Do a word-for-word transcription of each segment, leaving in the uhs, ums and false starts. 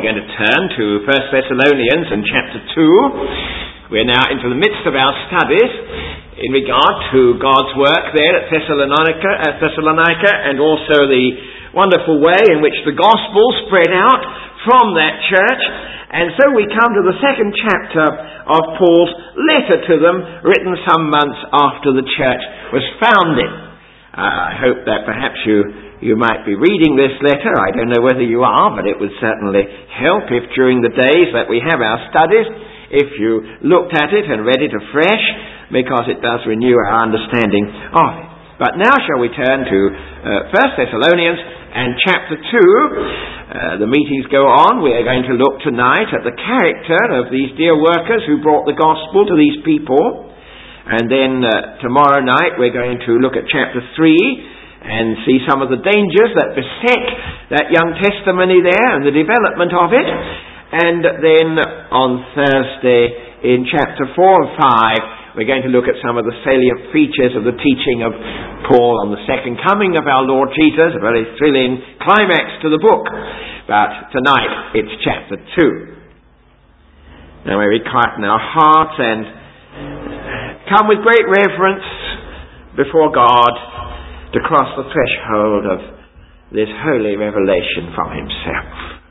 we're going to turn to First Thessalonians and chapter two. We're now into the midst of our studies in regard to God's work there at Thessalonica, at Thessalonica, and also the wonderful way in which the gospel spread out from that church. And so we come to the second chapter of Paul's letter to them, written some months after the church was founded. Uh, I hope that perhaps you you might be reading this letter. I don't know whether you are, but it would certainly help if during the days that we have our studies, if you looked at it and read it afresh, because it does renew our understanding of it. But now shall we turn to uh, First Thessalonians and chapter two. Uh, the meetings go on. We are going to look tonight at the character of these dear workers who brought the gospel to these people. And then uh, tomorrow night we're going to look at chapter three and see some of the dangers that beset that young testimony there and the development of it. And then on Thursday in chapter four and five, we're going to look at some of the salient features of the teaching of Paul on the second coming of our Lord Jesus, a very thrilling climax to the book. But tonight it's chapter two. Now may we quieten our hearts and come with great reverence before God to cross the threshold of this holy revelation from himself.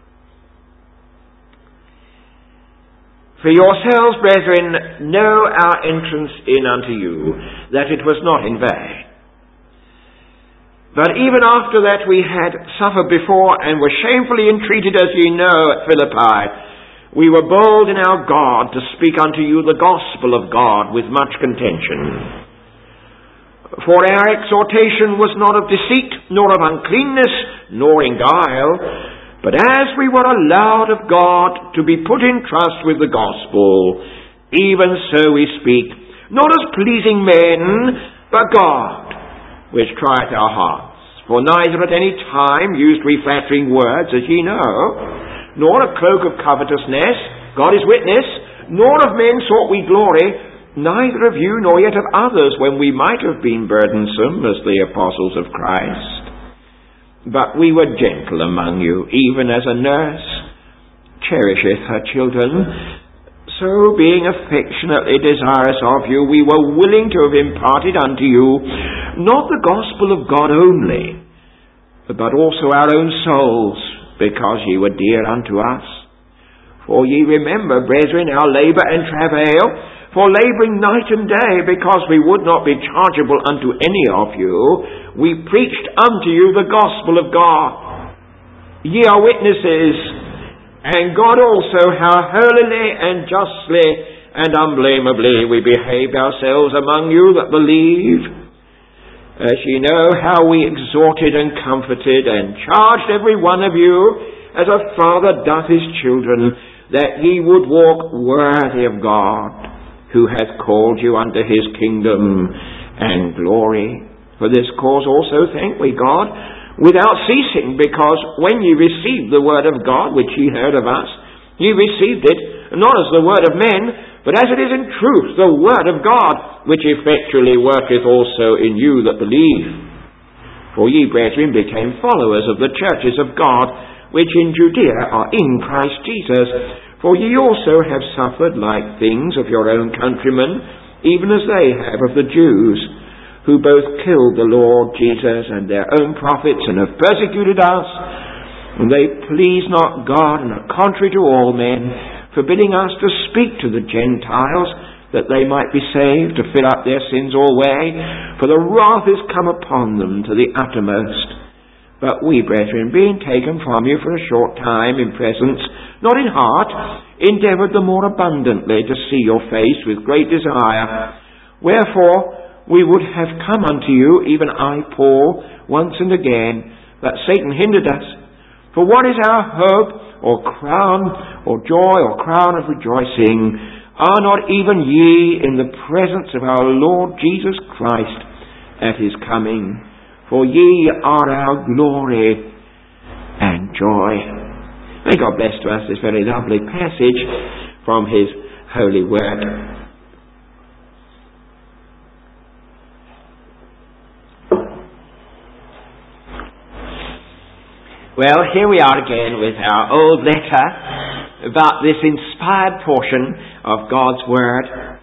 For yourselves, brethren, know our entrance in unto you, that it was not in vain. But even after that we had suffered before, and were shamefully entreated, as ye know, at Philippi, we were bold in our God to speak unto you the gospel of God with much contention. For our exhortation was not of deceit, nor of uncleanness, nor in guile, but as we were allowed of God to be put in trust with the gospel, even so we speak, not as pleasing men, but God, which trieth our hearts. For neither at any time used we flattering words, as ye know, nor a cloak of covetousness, God is witness, nor of men sought we glory, neither of you nor yet of others, when we might have been burdensome as the apostles of Christ. But we were gentle among you, even as a nurse cherisheth her children. So being affectionately desirous of you, we were willing to have imparted unto you not the gospel of God only, but also our own souls, because ye were dear unto us. For ye remember, brethren, our labour and travail, for labouring night and day, because we would not be chargeable unto any of you, we preached unto you the gospel of God. Ye are witnesses, and God also, how holily and justly and unblameably we behaved ourselves among you that believe. As ye know how we exhorted and comforted and charged every one of you, as a father doth his children, that ye would walk worthy of God, who hath called you unto his kingdom and glory. For this cause also thank we God, without ceasing, because when ye received the word of God, which ye heard of us, ye received it, not as the word of men, but as it is in truth the word of God, which effectually worketh also in you that believe. For ye, brethren, became followers of the churches of God, which in Judea are in Christ Jesus. For ye also have suffered like things of your own countrymen, even as they have of the Jews, who both killed the Lord Jesus and their own prophets, and have persecuted us. And they please not God, and are contrary to all men, forbidding us to speak to the Gentiles, that they might be saved, to fill up their sins alway. For the wrath is come upon them to the uttermost. But we, brethren, being taken from you for a short time in presence, not in heart, endeavoured the more abundantly to see your face with great desire. Wherefore we would have come unto you, even I, Paul, once and again, that Satan hindered us. For what is our hope, or crown, or joy, or crown of rejoicing? Are not even ye in the presence of our Lord Jesus Christ at his coming? For ye are our glory and joy. May God bless to us this very lovely passage from his holy word. Well, here we are again with our old letter about this inspired portion of God's Word.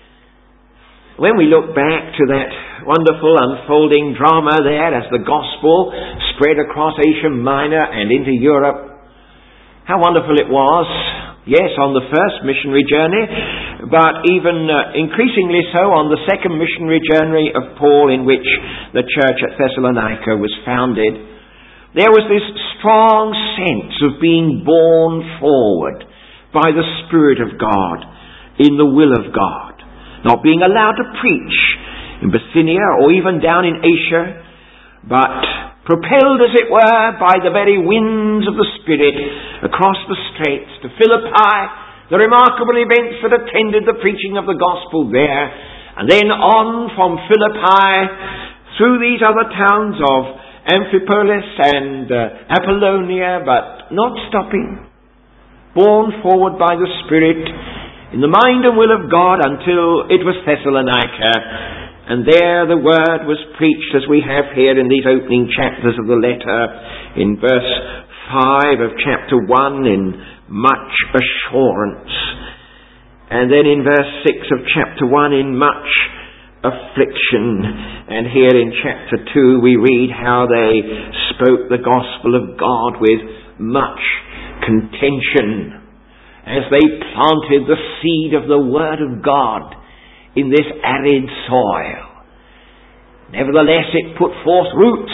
When we look back to that wonderful unfolding drama there as the gospel spread across Asia Minor and into Europe, how wonderful it was, yes, on the first missionary journey, but even uh, increasingly so on the second missionary journey of Paul, in which the church at Thessalonica was founded. There was this strong sense of being borne forward by the Spirit of God in the will of God, not being allowed to preach in Bithynia or even down in Asia, but propelled, as it were, by the very winds of the Spirit across the straits to Philippi, the remarkable events that attended the preaching of the gospel there, and then on from Philippi through these other towns of Amphipolis and uh, Apollonia, but not stopping, borne forward by the Spirit in the mind and will of God until it was Thessalonica, and there the Word was preached as we have here in these opening chapters of the letter, in verse five of chapter one, in much assurance, and then in verse six of chapter one, in much affliction. And here in chapter two we read how they spoke the gospel of God with much contention as they planted the seed of the Word of God in this arid soil. Nevertheless it put forth roots,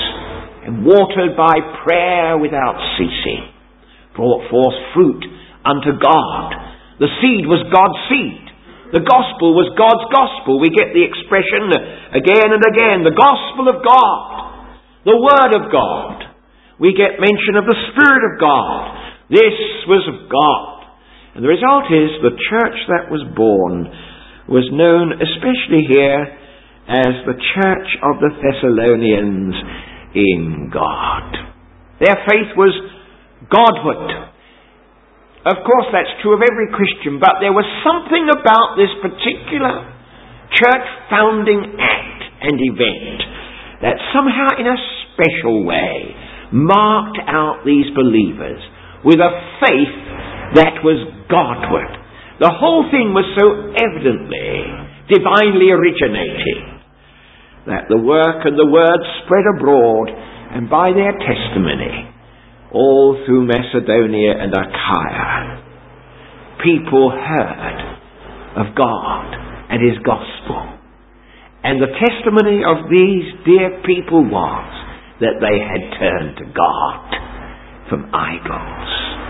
and watered by prayer without ceasing, brought forth fruit unto God. The seed was God's seed. The gospel was God's gospel. We get the expression again and again, the gospel of God, the Word of God. We get mention of the Spirit of God. This was of God. And the result is the church that was born was known, especially here, as the church of the Thessalonians in God. Their faith was Godward. Of course, that's true of every Christian, but there was something about this particular church founding act and event that somehow in a special way marked out these believers with a faith that was Godward. The whole thing was so evidently divinely originating that the work and the word spread abroad, and by their testimony all through Macedonia and Achaia, people heard of God and His gospel. And the testimony of these dear people was that they had turned to God from idols.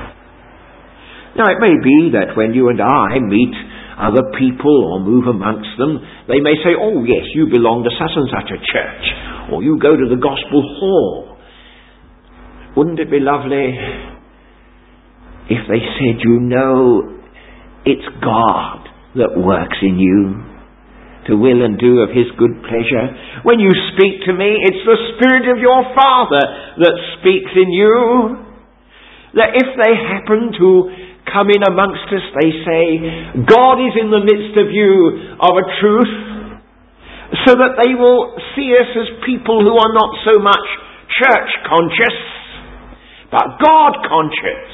Now it may be that when you and I meet other people or move amongst them, they may say, oh yes, you belong to such and such a church, or you go to the gospel hall. Wouldn't it be lovely if they said, you know, it's God that works in you to will and do of His good pleasure. When you speak to me, it's the Spirit of your Father that speaks in you. That if they happen to come in amongst us, they say, God is in the midst of you of a truth, so that they will see us as people who are not so much church conscious, but God conscious,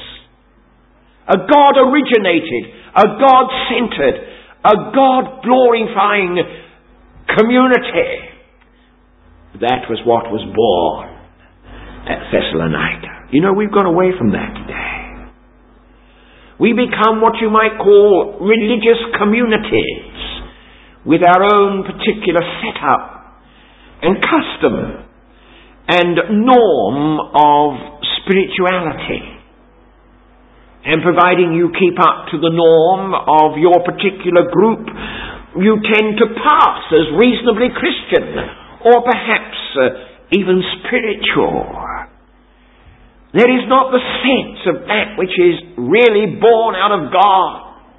a God originated, a God centered, a God glorifying community. That was what was born at Thessalonica. You know, we've gone away from that today. We become what you might call religious communities with our own particular setup and custom and norm of spirituality, and providing you keep up to the norm of your particular group, you tend to pass as reasonably Christian, or perhaps uh, even spiritual. There is not the sense of that which is really born out of God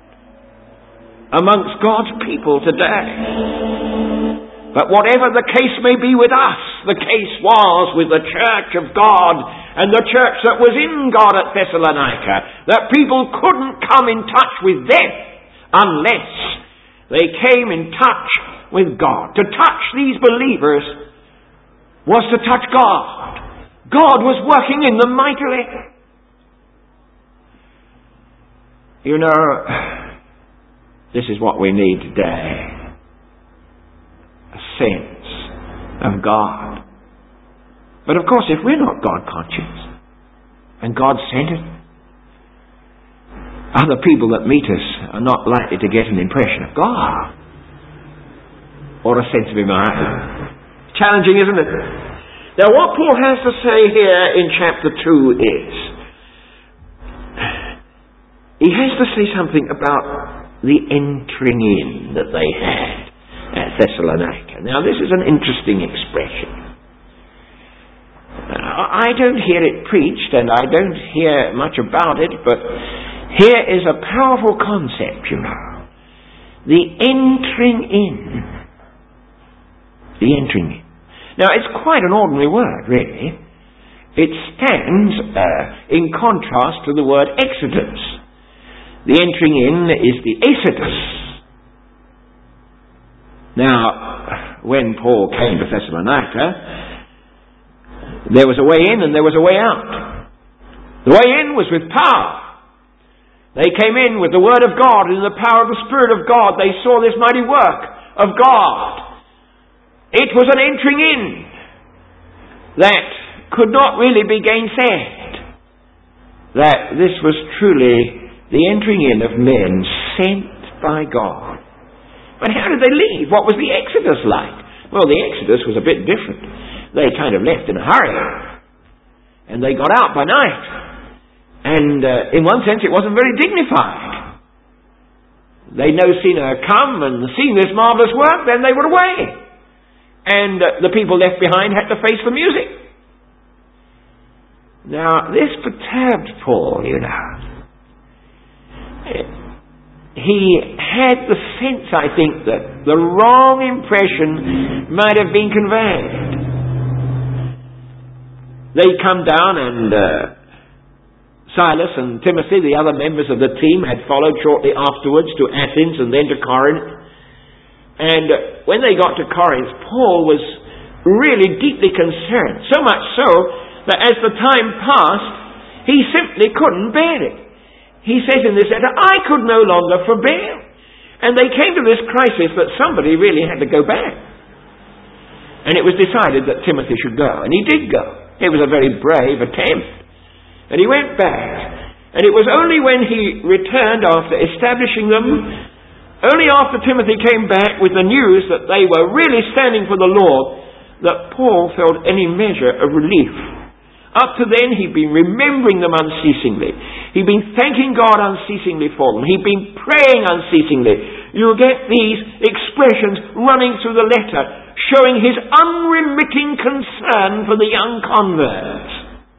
amongst God's people today. But whatever the case may be with us, the case was with the church of God and the church that was in God at Thessalonica, that people couldn't come in touch with them unless they came in touch with God. To touch these believers was to touch God. God was working in them mightily. You know, this is what we need today. A sense of God. But of course, if we're not God-conscious and God-centered, other people that meet us are not likely to get an impression of God or a sense of Him either. Challenging, isn't it? Now, what Paul has to say here in chapter two is, he has to say something about the entering in that they had at Thessalonica. Now, this is an interesting expression. I don't hear it preached, and I don't hear much about it, but here is a powerful concept, you know. The entering in. The entering in. Now, it's quite an ordinary word, really. It stands uh, in contrast to the word exodus. The entering in is the exodus. Now, when Paul came to Thessalonica, there was a way in and there was a way out. The way in was with power. They came in with the Word of God and in the power of the Spirit of God. They saw this mighty work of God. It was an entering in that could not really be gainsaid. That this was truly the entering in of men sent by God. But how did they leave? What was the Exodus like? Well, the Exodus was a bit different. They kind of left in a hurry. And they got out by night. And uh, in one sense it wasn't very dignified. They'd no sooner come and seen this marvellous work, then they were away. And uh, the people left behind had to face the music. Now, this perturbed Paul, you know. He had the sense, I think, that the wrong impression might have been conveyed. They come down and uh, Silas and Timothy, the other members of the team, had followed shortly afterwards to Athens and then to Corinth. And uh, when they got to Corinth, Paul was really deeply concerned. So much so that as the time passed, he simply couldn't bear it. He says in this letter, I could no longer forbear. And they came to this crisis that somebody really had to go back. And it was decided that Timothy should go. And he did go. It was a very brave attempt. And he went back. And it was only when he returned after establishing them, only after Timothy came back with the news that they were really standing for the Lord, that Paul felt any measure of relief. Up to then, he'd been remembering them unceasingly. He'd been thanking God unceasingly for them. He'd been praying unceasingly. You'll get these expressions running through the letter, showing his unremitting concern for the young converts.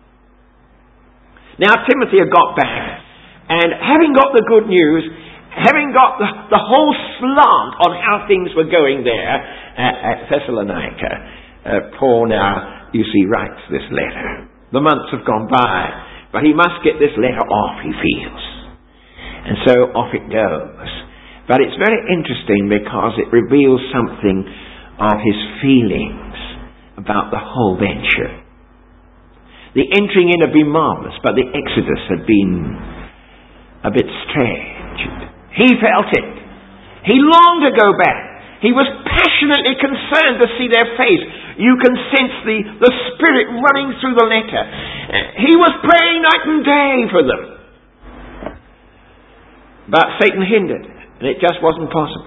Now, Timothy had got back, and having got the good news, having got the, the whole slant on how things were going there at, at Thessalonica, uh, Paul now, you see, writes this letter. The months have gone by, but he must get this letter off, he feels. And so off it goes. But it's very interesting because it reveals something of his feelings about the whole venture. The entering in had been marvellous, but the exodus had been a bit strange. He felt it. He longed to go back. He was passionately concerned to see their face. You can sense the, the Spirit running through the letter. He was praying night and day for them. But Satan hindered, and it just wasn't possible.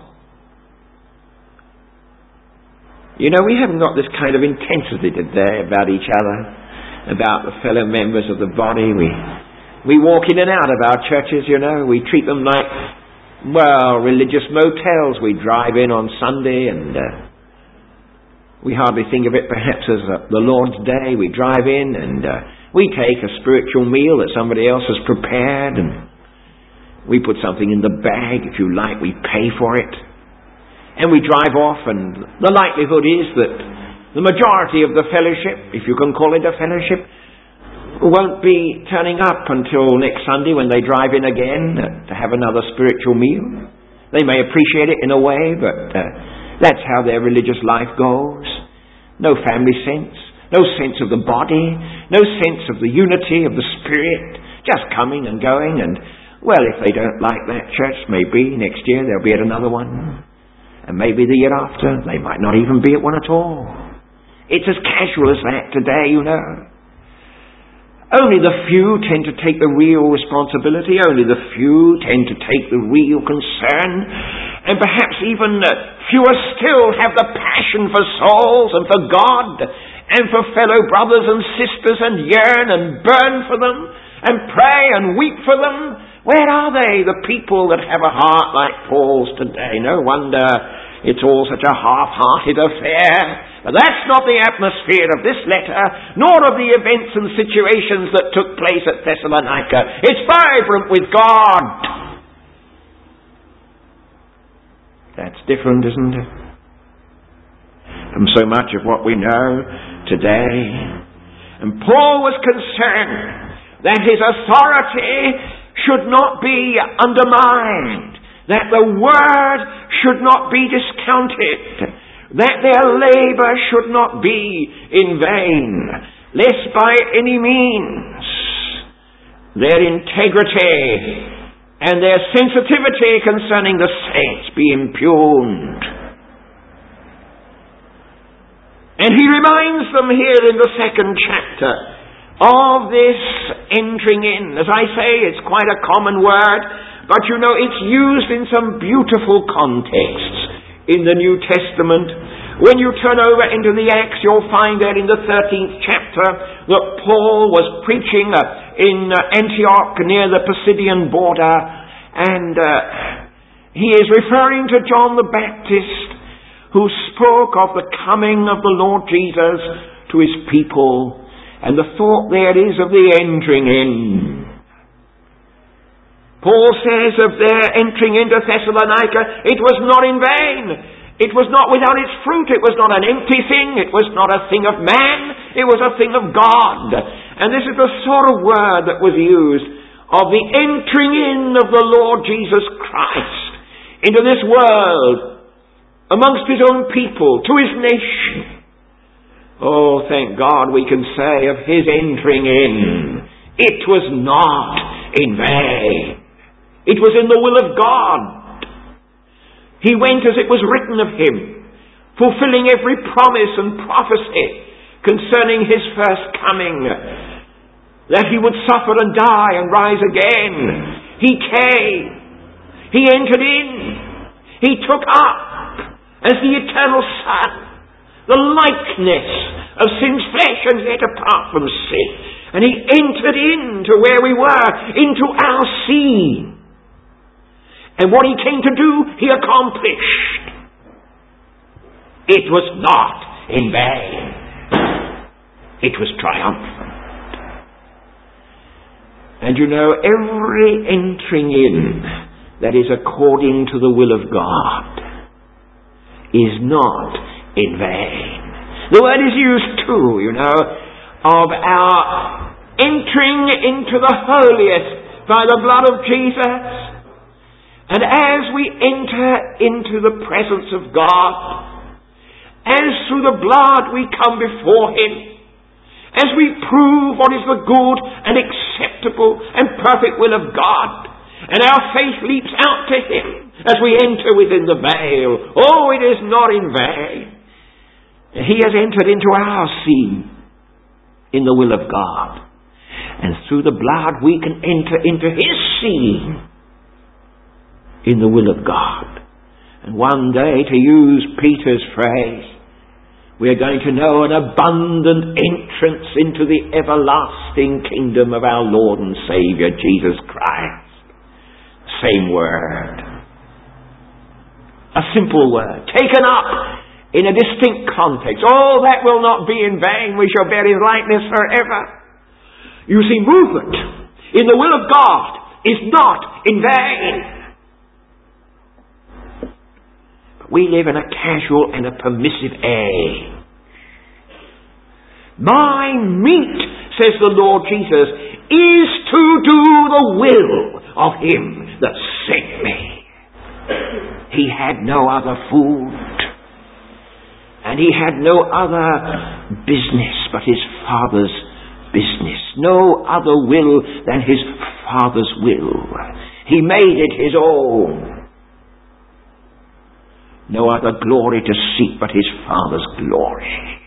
You know, we haven't got this kind of intensity today about each other, about the fellow members of the body. We, we walk in and out of our churches, you know. We treat them like, well, religious motels. We drive in on Sunday and uh, we hardly think of it perhaps as uh, the Lord's Day. We drive in and uh, we take a spiritual meal that somebody else has prepared and we put something in the bag, if you like. We pay for it. And we drive off, and the likelihood is that the majority of the fellowship, if you can call it a fellowship, won't be turning up until next Sunday when they drive in again to have another spiritual meal. They may appreciate it in a way, but uh, that's how their religious life goes. No family sense, No sense of the body, no sense of the unity of the Spirit, just coming and going. And, well, if they don't like that church, maybe next year they'll be at another one. And maybe the year after, they might not even be at one at all. It's as casual as that today, you know. Only the few tend to take the real responsibility. Only the few tend to take the real concern. And perhaps even uh, fewer still have the passion for souls and for God and for fellow brothers and sisters, and yearn and burn for them and pray and weep for them. Where are they, the people that have a heart like Paul's today? No wonder it's all such a half-hearted affair. But that's not the atmosphere of this letter, nor of the events and situations that took place at Thessalonica. It's vibrant with God. That's different, isn't it, from so much of what we know today? And Paul was concerned that his authority should not be undermined, that the word should not be discounted, that their labour should not be in vain, lest by any means their integrity and their sensitivity concerning the saints be impugned. And he reminds them here in the second chapter of this entering in. As I say, it's quite a common word, but you know, it's used in some beautiful contexts in the New Testament. When you turn over into the Acts, you'll find there in the thirteenth chapter that Paul was preaching in Antioch near the Pisidian border, and uh, he is referring to John the Baptist, who spoke of the coming of the Lord Jesus to his people, and the thought there is of the entering in. Paul says of their entering into Thessalonica, it was not in vain. It was not without its fruit. It was not an empty thing. It was not a thing of man. It was a thing of God. And this is the sort of word that was used of the entering in of the Lord Jesus Christ into this world, amongst his own people, to his nation. Oh, thank God we can say of his entering in, it was not in vain. It was in the will of God. He went as it was written of him, fulfilling every promise and prophecy concerning his first coming, that he would suffer and die and rise again. He came. He entered in. He took up as the eternal Son the likeness of sin's flesh, and yet apart from sin. And he entered into where we were, into our scene. And what he came to do, he accomplished. It was not in vain. It was triumphant. And you know, every entering in that is according to the will of God is not in vain. The word is used too, you know, of our entering into the holiest by the blood of Jesus. And as we enter into the presence of God, as through the blood we come before him, as we prove what is the good and acceptable and perfect will of God, and our faith leaps out to him as we enter within the veil, oh, it is not in vain. He has entered into our scene in the will of God. And through the blood we can enter into his scene in the will of God. And one day, to use Peter's phrase, we are going to know an abundant entrance into the everlasting kingdom of our Lord and Saviour, Jesus Christ. Same word. A simple word, taken up in a distinct context. All that will not be in vain. We shall bear his likeness forever. You see, movement in the will of God is not in vain. We live in a casual and a permissive age. My meat, says the Lord Jesus, is to do the will of him that sent me. He had no other food, and he had no other business but his Father's business. No other will than his Father's will. He made it his own. No other glory to seek but his Father's glory.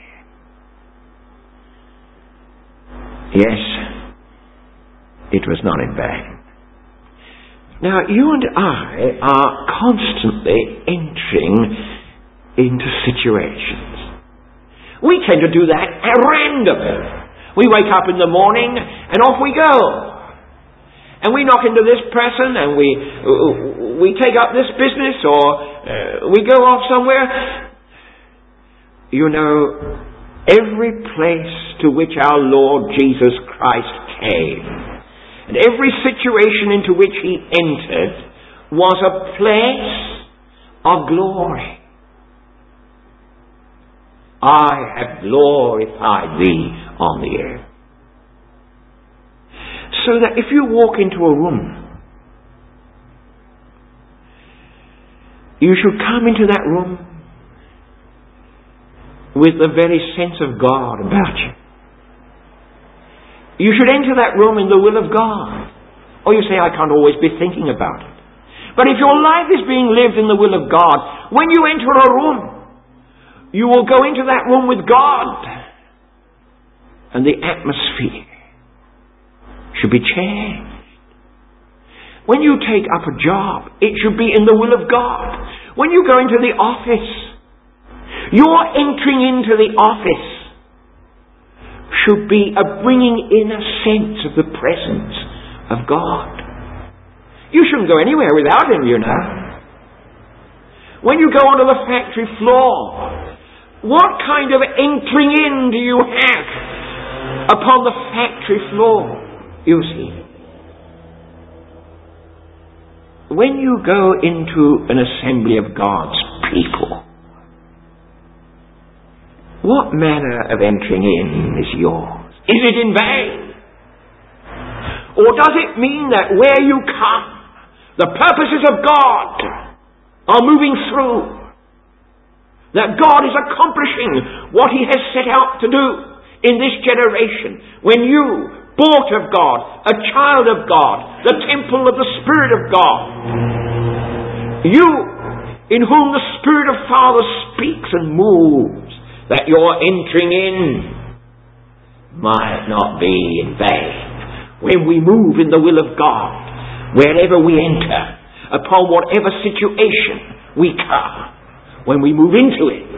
Yes, it was not in vain. Now, you and I are constantly entering into situations. We tend to do that at random. We wake up in the morning and off we go. And we knock into this person and we we take up this business, or uh, we go off somewhere. You know, every place to which our Lord Jesus Christ came, and every situation into which he entered, was a place of glory. I have glorified thee on the earth. So that if you walk into a room, you should come into that room with the very sense of God about you. You should enter that room in the will of God. Or you say, I can't always be thinking about it. But if your life is being lived in the will of God, when you enter a room, you will go into that room with God. And the atmosphere should be changed. When you take up a job, it should be in the will of God. When you go into the office, your entering into the office should be a bringing in a sense of the presence of God. You shouldn't go anywhere without him, you know. When you go onto the factory floor, what kind of entering in do you have upon the factory floor? You see, when you go into an assembly of God's people, what manner of entering in is yours? Is it in vain? Or does it mean that where you come, the purposes of God are moving through? That God is accomplishing what he has set out to do in this generation. When you, bought of God, a child of God, the temple of the Spirit of God, you, in whom the Spirit of Father speaks and moves, that your entering in might not be in vain. When we move in the will of God, wherever we enter, upon whatever situation we come, when we move into it,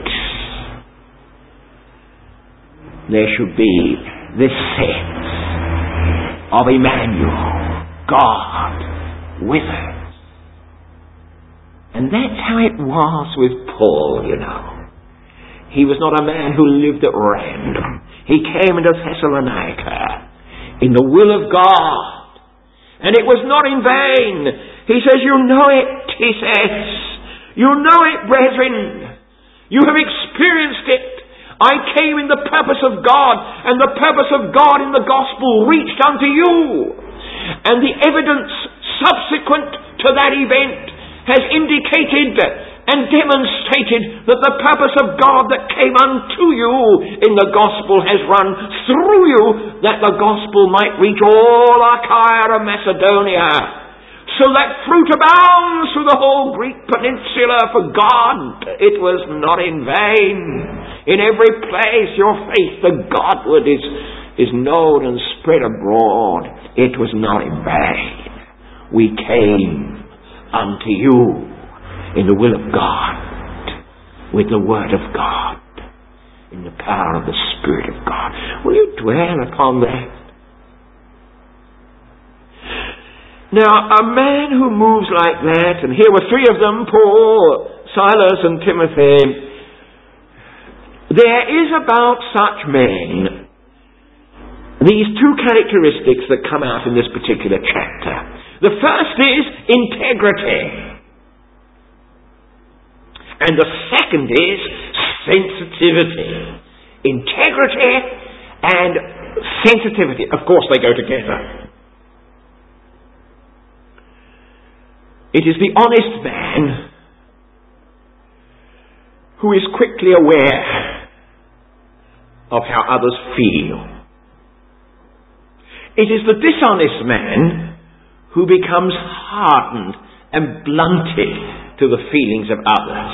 there should be this sense of Emmanuel, God with us. And that's how it was with Paul, you know. He was not a man who lived at random. He came into Thessalonica in the will of God. And it was not in vain. He says, you know it, he says. You know it, brethren. You have experienced it. I came in the purpose of God, and the purpose of God in the gospel reached unto you. And the evidence subsequent to that event has indicated and demonstrated that the purpose of God that came unto you in the gospel has run through you, that the gospel might reach all Achaia and Macedonia, so that fruit abounds through the whole Greek peninsula for God. It was not in vain. In every place your faith to Godward is, is known and spread abroad. It was not in vain. We came unto you in the will of God, with the Word of God, in the power of the Spirit of God. Will you dwell upon that? Now, a man who moves like that, and here were three of them, Paul, Silas, and Timothy, there is about such men these two characteristics that come out in this particular chapter. The first is integrity. And the second is sensitivity. Integrity and sensitivity. Of course they go together. It is the honest man who is quickly aware of how others feel. It is the dishonest man who becomes hardened and blunted to the feelings of others.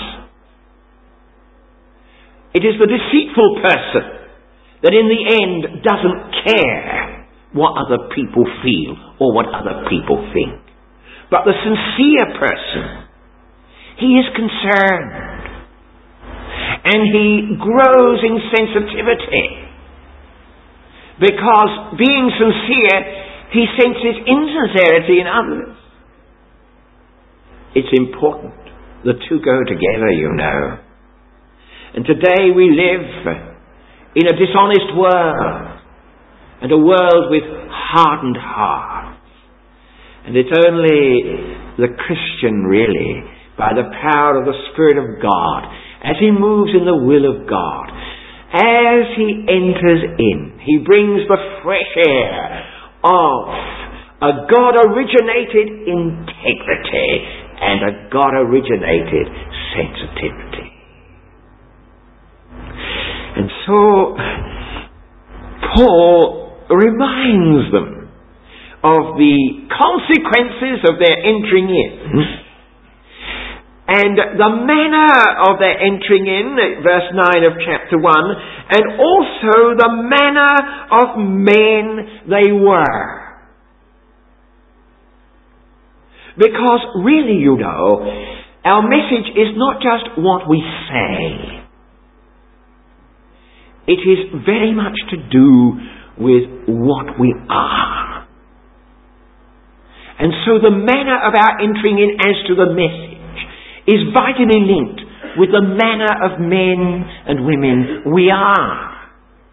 It is the deceitful person that in the end doesn't care what other people feel or what other people think. But the sincere person, he is concerned. And he grows in sensitivity. Because being sincere, he senses insincerity in others. It's important. The two go together, you know. And today we live in a dishonest world. And a world with hardened hearts. And it's only the Christian, really, by the power of the Spirit of God, as he moves in the will of God, as he enters in, he brings the fresh air of a God-originated integrity and a God-originated sensitivity. And so, Paul reminds them of the consequences of their entering in, and the manner of their entering in, verse nine of chapter one, and also the manner of men they were. Because really, you know, our message is not just what we say. It is very much to do with what we are. And so the manner of our entering in as to the message is vitally linked with the manner of men and women we are.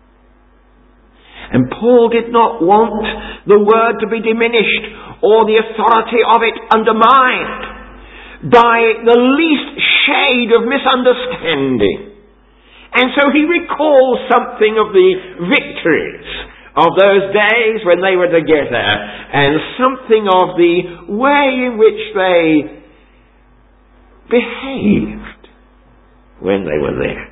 And Paul did not want the word to be diminished or the authority of it undermined by the least shade of misunderstanding. And so he recalls something of the victories of those days when they were together, and something of the way in which they behaved when they were there.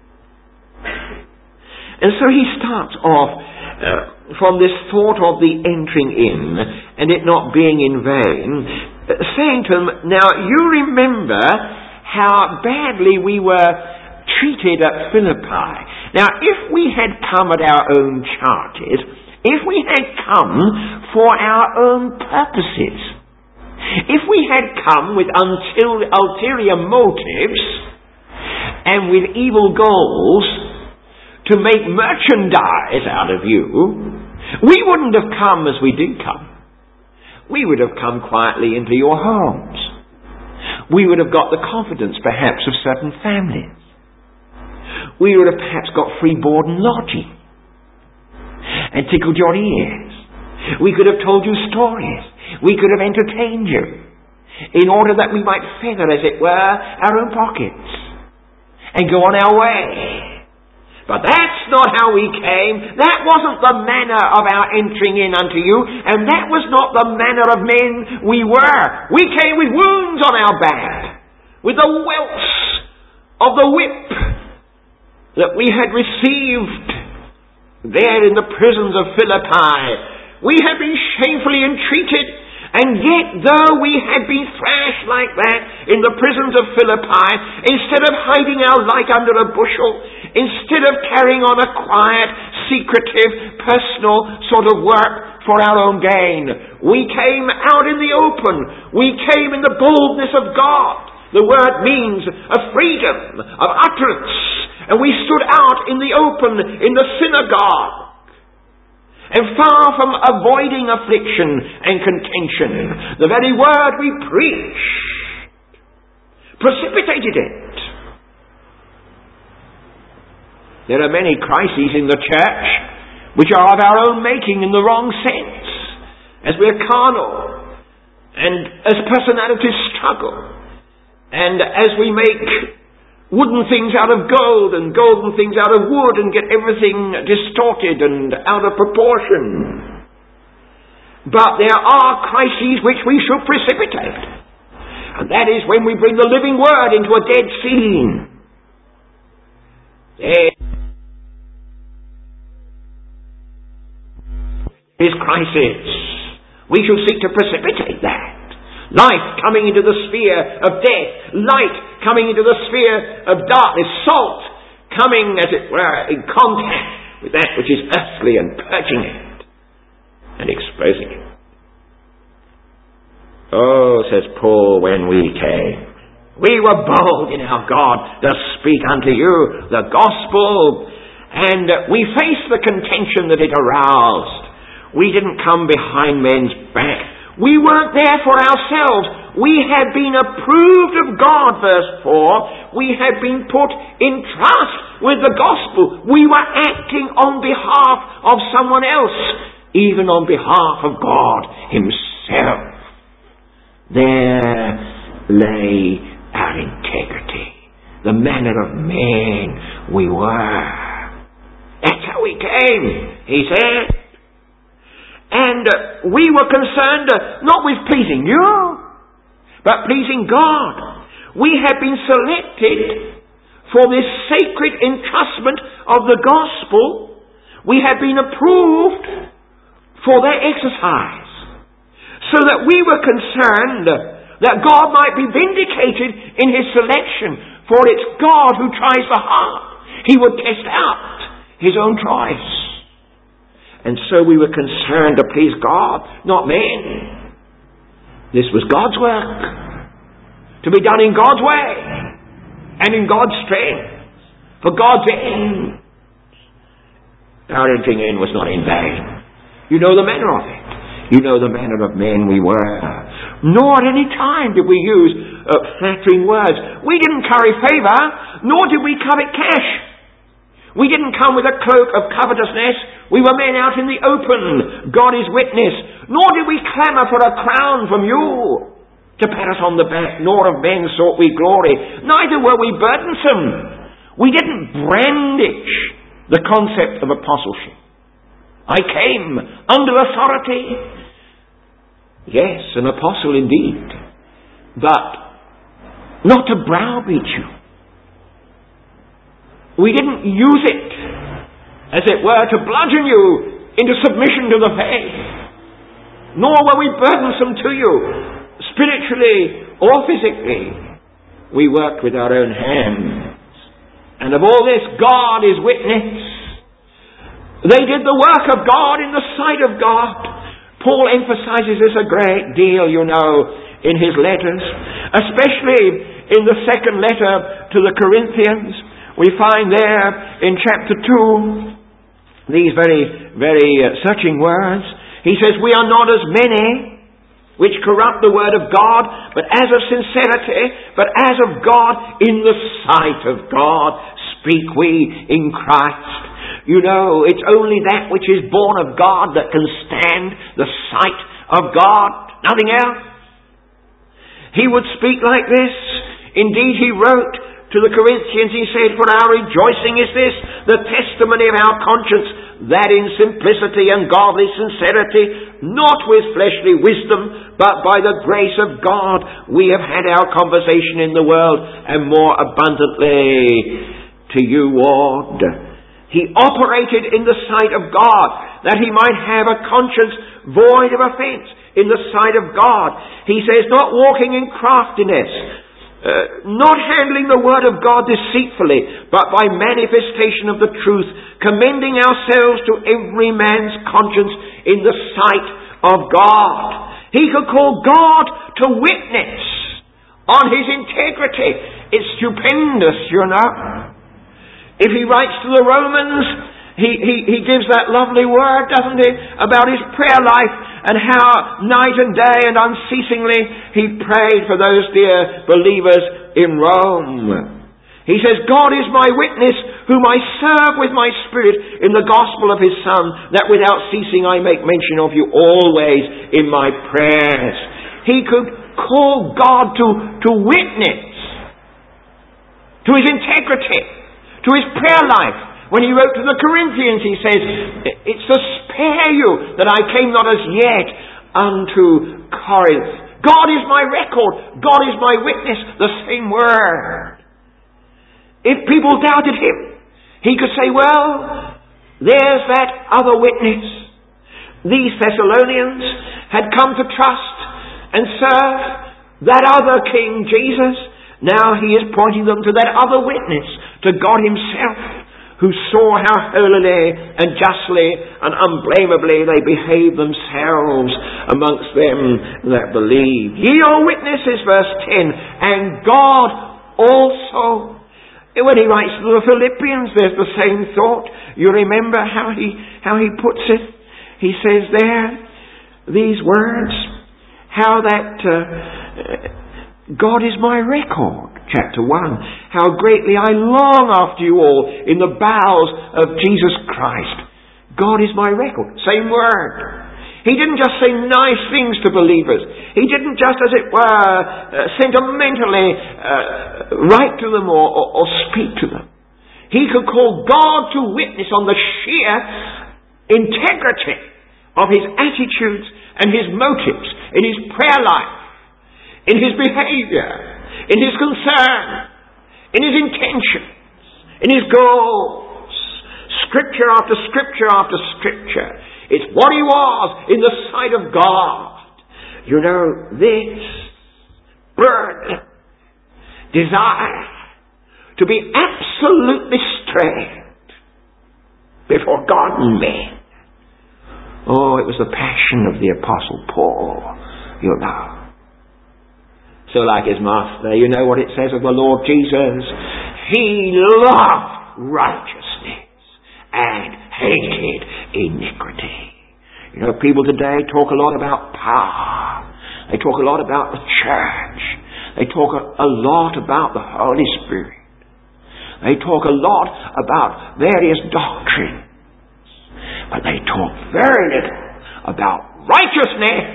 And so he starts off uh, from this thought of the entering in and it not being in vain, uh, saying to them, now you remember how badly we were treated at Philippi. Now if we had come at our own charges, if we had come for our own purposes, if we had come with until ulterior motives and with evil goals to make merchandise out of you, we wouldn't have come as we did come. We would have come quietly into your homes. We would have got the confidence perhaps of certain families. We would have perhaps got free board and lodging and tickled your ears. We could have told you stories. We could have entertained you in order that we might feather, as it were, our own pockets and go on our way. But that's not how we came. That wasn't the manner of our entering in unto you, and that was not the manner of men we were. We came with wounds on our back, with the welts of the whip that we had received there in the prisons of Philippi. We had been shamefully entreated. And yet, though we had been thrashed like that in the prisons of Philippi, instead of hiding our light under a bushel, instead of carrying on a quiet, secretive, personal sort of work for our own gain, we came out in the open. We came in the boldness of God. The word means a freedom of utterance. And we stood out in the open in the synagogue. And far from avoiding affliction and contention, the very word we preached precipitated it. There are many crises in the church which are of our own making in the wrong sense, as we're carnal, and as personalities struggle, and as we make wooden things out of gold and golden things out of wood and get everything distorted and out of proportion. But there are crises which we should precipitate. And that is when we bring the living word into a dead scene. There his crisis. We shall seek to precipitate that. Life coming into the sphere of death. Light coming into the sphere of darkness. Salt coming, as it were, in contact with that which is earthly and purging it and exposing it. Oh, says Paul, when we came, we were bold in our God to speak unto you the gospel, and we faced the contention that it aroused. We didn't come behind men's back. We weren't there for ourselves. We had been approved of God, verse four. We had been put in trust with the gospel. We were acting on behalf of someone else, even on behalf of God himself. There lay our integrity, the manner of men we were. That's how we came, he said. And uh, we were concerned uh, not with pleasing you, but pleasing God. We had been selected for this sacred entrustment of the gospel. We had been approved for their exercise, so that we were concerned that God might be vindicated in his selection, for it's God who tries the heart. He would test out his own choice. And so we were concerned to please God, not men. This was God's work, to be done in God's way and in God's strength, for God's end. Our entering in was not in vain. You know the manner of it. You know the manner of men we were. Nor at any time did we use uh, flattering words. We didn't curry favour, nor did we covet cash. We didn't come with a cloak of covetousness. We were men out in the open. God is witness. Nor did we clamour for a crown from you to pat us on the back, nor of men sought we glory. Neither were we burdensome. We didn't brandish the concept of apostleship. I came under authority. Yes, an apostle indeed, but not to browbeat you. We didn't use it, as it were, to bludgeon you into submission to the faith. Nor were we burdensome to you, spiritually or physically. We worked with our own hands. And of all this, God is witness. They did the work of God in the sight of God. Paul emphasizes this a great deal, you know, in his letters, especially in the second letter to the Corinthians. We find there in chapter two these very, very uh, searching words. He says, we are not as many which corrupt the word of God, but as of sincerity, but as of God, in the sight of God, speak we in Christ. You know, it's only that which is born of God that can stand the sight of God. Nothing else. He would speak like this. Indeed, he wrote to the Corinthians, he said, for our rejoicing is this, the testimony of our conscience, that in simplicity and godly sincerity, not with fleshly wisdom, but by the grace of God, we have had our conversation in the world, and more abundantly to you ward. He operated in the sight of God, that he might have a conscience void of offence in the sight of God. He says, not walking in craftiness, Uh, not handling the word of God deceitfully, but by manifestation of the truth, commending ourselves to every man's conscience in the sight of God. He could call God to witness on his integrity. It's stupendous, you know. If he writes to the Romans, he, he, he gives that lovely word, doesn't he, about his prayer life, and how night and day and unceasingly he prayed for those dear believers in Rome. He says, God is my witness, whom I serve with my spirit in the gospel of his Son, that without ceasing I make mention of you always in my prayers. He could call God to, to witness to his integrity, to his prayer life. When he wrote to the Corinthians, he says, it's to spare you that I came not as yet unto Corinth. God is my record. God is my witness. The same word. If people doubted him, he could say, well, there's that other witness. these Thessalonians had come to trust and serve that other King, Jesus. Now he is pointing them to that other witness, to God himself, who saw how holily and justly and unblameably they behaved themselves amongst them that believe. Ye are witnesses, verse ten, and God also. When he writes to the Philippians, there's the same thought. You remember how he how he puts it? He says there, these words, how that uh, God is my record. Chapter one, how greatly I long after you all in the bowels of Jesus Christ. God is my record. Same word. He didn't just say nice things to believers. He didn't just, as it were, uh, sentimentally uh, write to them or, or, or speak to them. He could call God to witness on the sheer integrity of his attitudes and his motives, in his prayer life, in his behavior, in his concern, in his intentions, in his goals. Scripture after scripture after scripture. It's what he was in the sight of God. You know, this burden, desire to be absolutely straight before God and men. Oh, it was the passion of the Apostle Paul, you know. So like his master, you know what it says of the Lord Jesus? He loved righteousness and hated iniquity. You know, people today talk a lot about power. They talk a lot about the church. They talk a, a lot about the Holy Spirit. They talk a lot about various doctrines. But they talk very little about righteousness.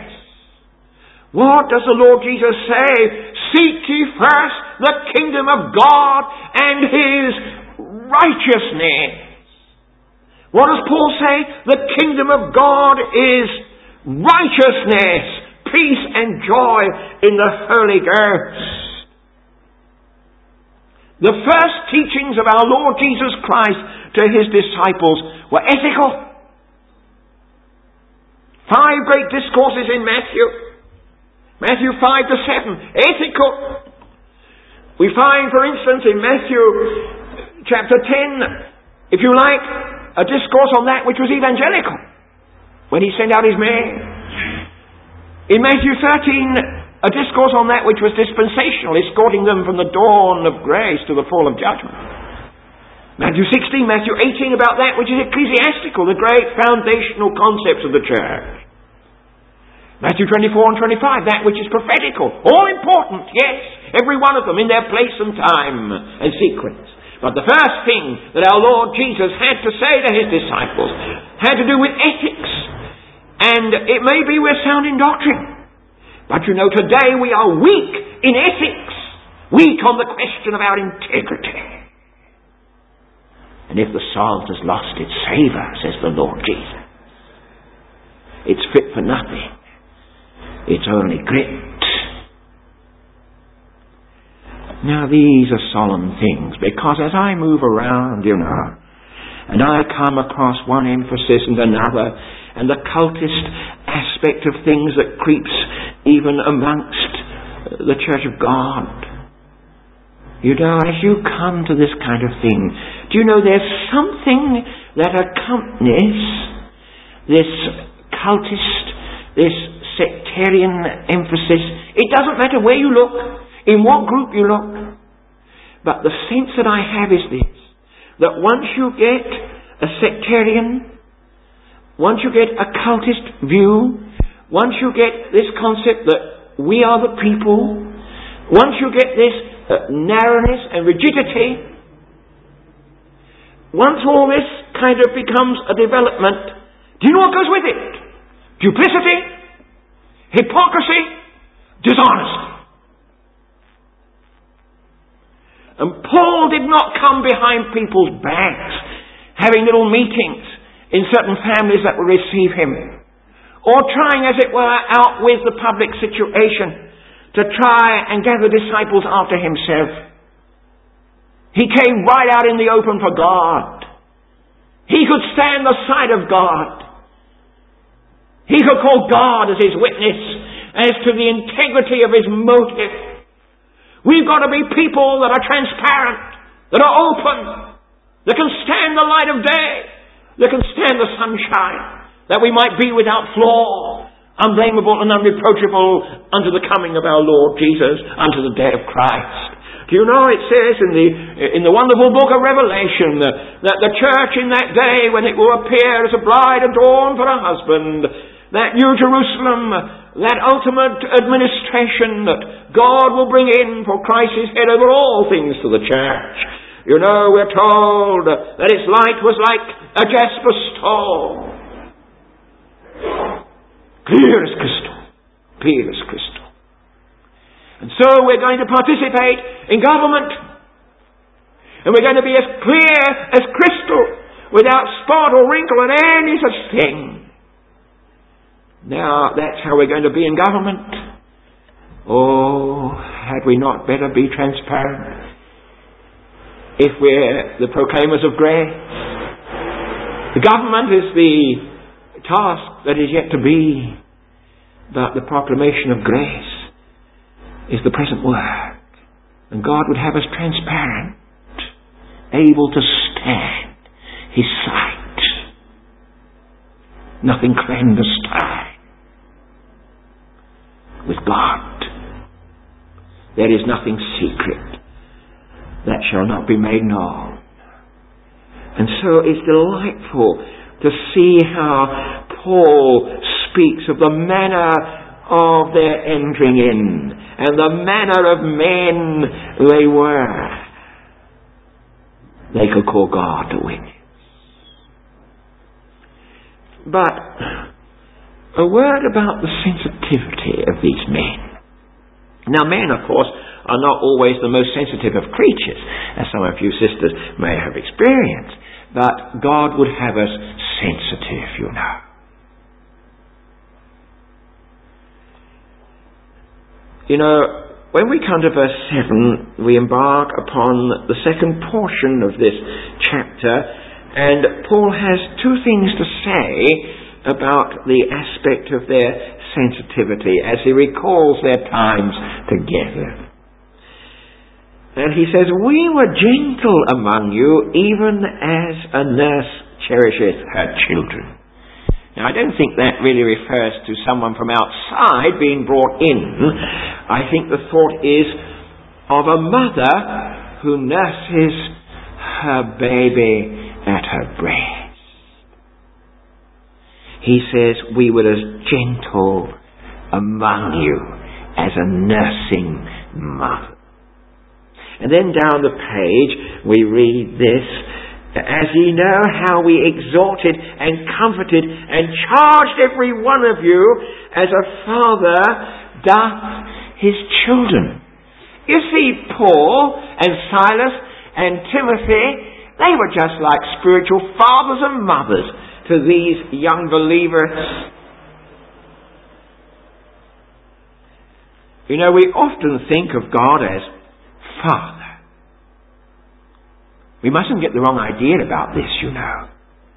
What does the Lord Jesus say? Seek ye first the kingdom of God and his righteousness. What does Paul say? The kingdom of God is righteousness, peace and joy in the Holy Ghost. The first teachings of our Lord Jesus Christ to his disciples were ethical. Five great discourses in Matthew. Matthew five to seven, ethical. We find, for instance, in Matthew chapter ten, if you like, a discourse on that which was evangelical, when he sent out his men. In Matthew thirteen, a discourse on that which was dispensational, escorting them from the dawn of grace to the fall of judgment. Matthew sixteen, Matthew eighteen, about that which is ecclesiastical, the great foundational concepts of the church. Matthew twenty-four and twenty-five, that which is prophetical. All important, yes, every one of them in their place and time and sequence. But the first thing that our Lord Jesus had to say to his disciples had to do with ethics. And it may be we're sound in doctrine. But you know, today we are weak in ethics. Weak on the question of our integrity. And if the salt has lost its savour, says the Lord Jesus, it's fit for nothing. It's only grit. Now these are solemn things, because as I move around, you know, and I come across one emphasis and another, and the cultist aspect of things that creeps even amongst the Church of God. You know, as you come to this kind of thing, do you know there's something that accompanies this cultist, this sectarian emphasis. It doesn't matter where you look, in what group you look. But the sense that I have is this, that once you get a sectarian, once you get a cultist view, once you get this concept that we are the people, once you get this uh, narrowness and rigidity, once all this kind of becomes a development, do you know what goes with it? Duplicity, hypocrisy, dishonesty. And Paul did not come behind people's backs, having little meetings in certain families that would receive him, or trying, as it were, out with the public situation to try and gather disciples after himself. He came right out in the open for God. He could stand the sight of God. He could call God as his witness as to the integrity of his motive. We've got to be people that are transparent, that are open, that can stand the light of day, that can stand the sunshine, that we might be without flaw, unblameable and unreproachable unto the coming of our Lord Jesus, unto the day of Christ. Do you know, it says in the in the wonderful book of Revelation that, that the church in that day, when it will appear as a bride adorned for her husband, that New Jerusalem, that ultimate administration that God will bring in for Christ is head over all things to the church. You know, we're told that its light was like a jasper stone, clear as crystal, clear as crystal. And so we're going to participate in government. And we're going to be as clear as crystal, without spot or wrinkle or any such thing. Now, that's how we're going to be in government. Oh, had we not better be transparent if we're the proclaimers of grace? The government is the task that is yet to be, but the proclamation of grace is the present work. And God would have us transparent, able to stand his sight. Nothing clandestine with God. There is nothing secret that shall not be made known. And so it's delightful to see how Paul speaks of the manner of their entering in, and the manner of men they were. They could call God a witness. But a word about the sensitivity of these men. Now, men, of course, are not always the most sensitive of creatures, as some of you sisters may have experienced. But God would have us sensitive, you know. You know, when we come to verse seven, we embark upon the second portion of this chapter, and Paul has two things to say about the aspect of their sensitivity as he recalls their times together. And he says, "We were gentle among you, even as a nurse cherisheth her children." Now, I don't think that really refers to someone from outside being brought in. I think the thought is of a mother who nurses her baby at her breast. He says, "We were as gentle among you as a nursing mother." And then down the page we read this, "As ye know how we exhorted and comforted and charged every one of you as a father doth his children." You see, Paul and Silas and Timothy, they were just like spiritual fathers and mothers to these young believers. You know, we often think of God as Father. We mustn't get the wrong idea about this, you know.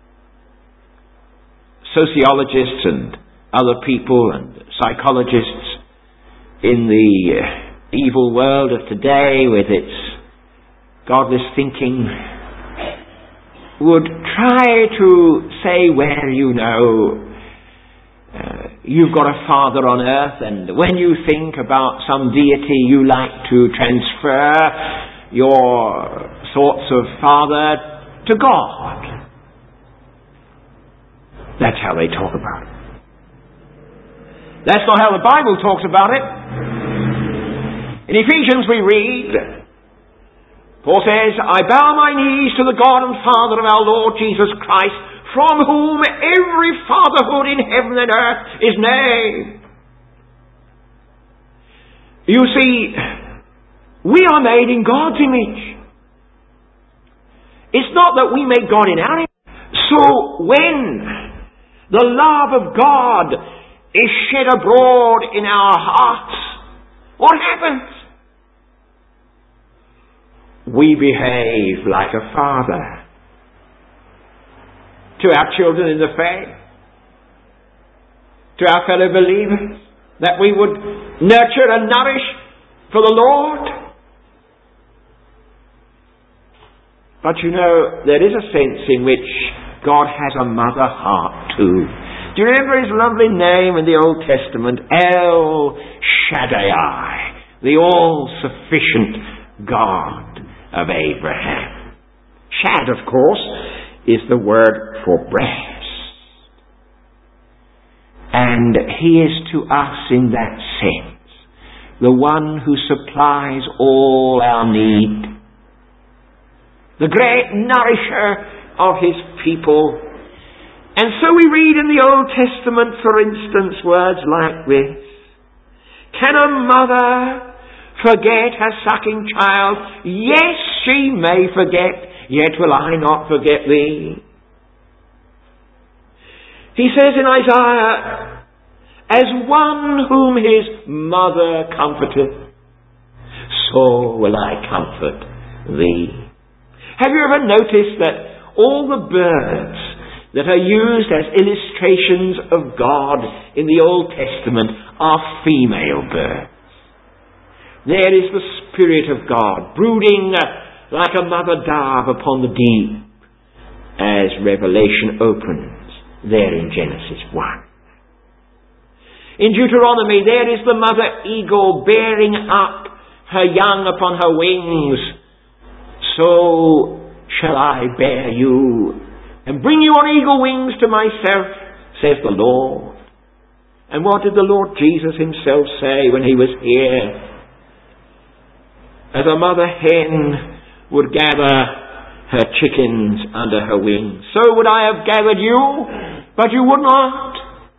Sociologists and other people and psychologists in the evil world of today with its godless thinking would try to say, well, you know, uh, you've got a father on earth, and when you think about some deity you like to transfer your thoughts of father to God. That's how they talk about it. That's not how the Bible talks about it. In Ephesians we read, Paul says, "I bow my knees to the God and Father of our Lord Jesus Christ, from whom every fatherhood in heaven and earth is named." You see, we are made in God's image. It's not that we make God in our image. So when the love of God is shed abroad in our hearts, what happens? We behave like a father to our children in the faith. to our fellow believers, that we would nurture and nourish for the Lord. But you know, there is a sense in which God has a mother heart too. Do you remember his lovely name in the Old Testament? El Shaddai, the all-sufficient God of Abraham. Shad, of course, is the word for breast. And he is to us in that sense the one who supplies all our need, the great nourisher of his people. And so we read in the Old Testament, for instance, words like this: can a mother forget her sucking child? Yes, she may forget, yet will I not forget thee. He says in Isaiah, as one whom his mother comforteth, so will I comfort thee. Have you ever noticed that all the birds that are used as illustrations of God in the Old Testament are female birds? There is the Spirit of God brooding like a mother dove upon the deep, as Revelation opens there in Genesis one. In Deuteronomy, there is the mother eagle bearing up her young upon her wings. So shall I bear you and bring you on eagle wings to myself, says the Lord. And what did the Lord Jesus himself say when he was here? As a mother hen would gather her chickens under her wings, so would I have gathered you, but you would not.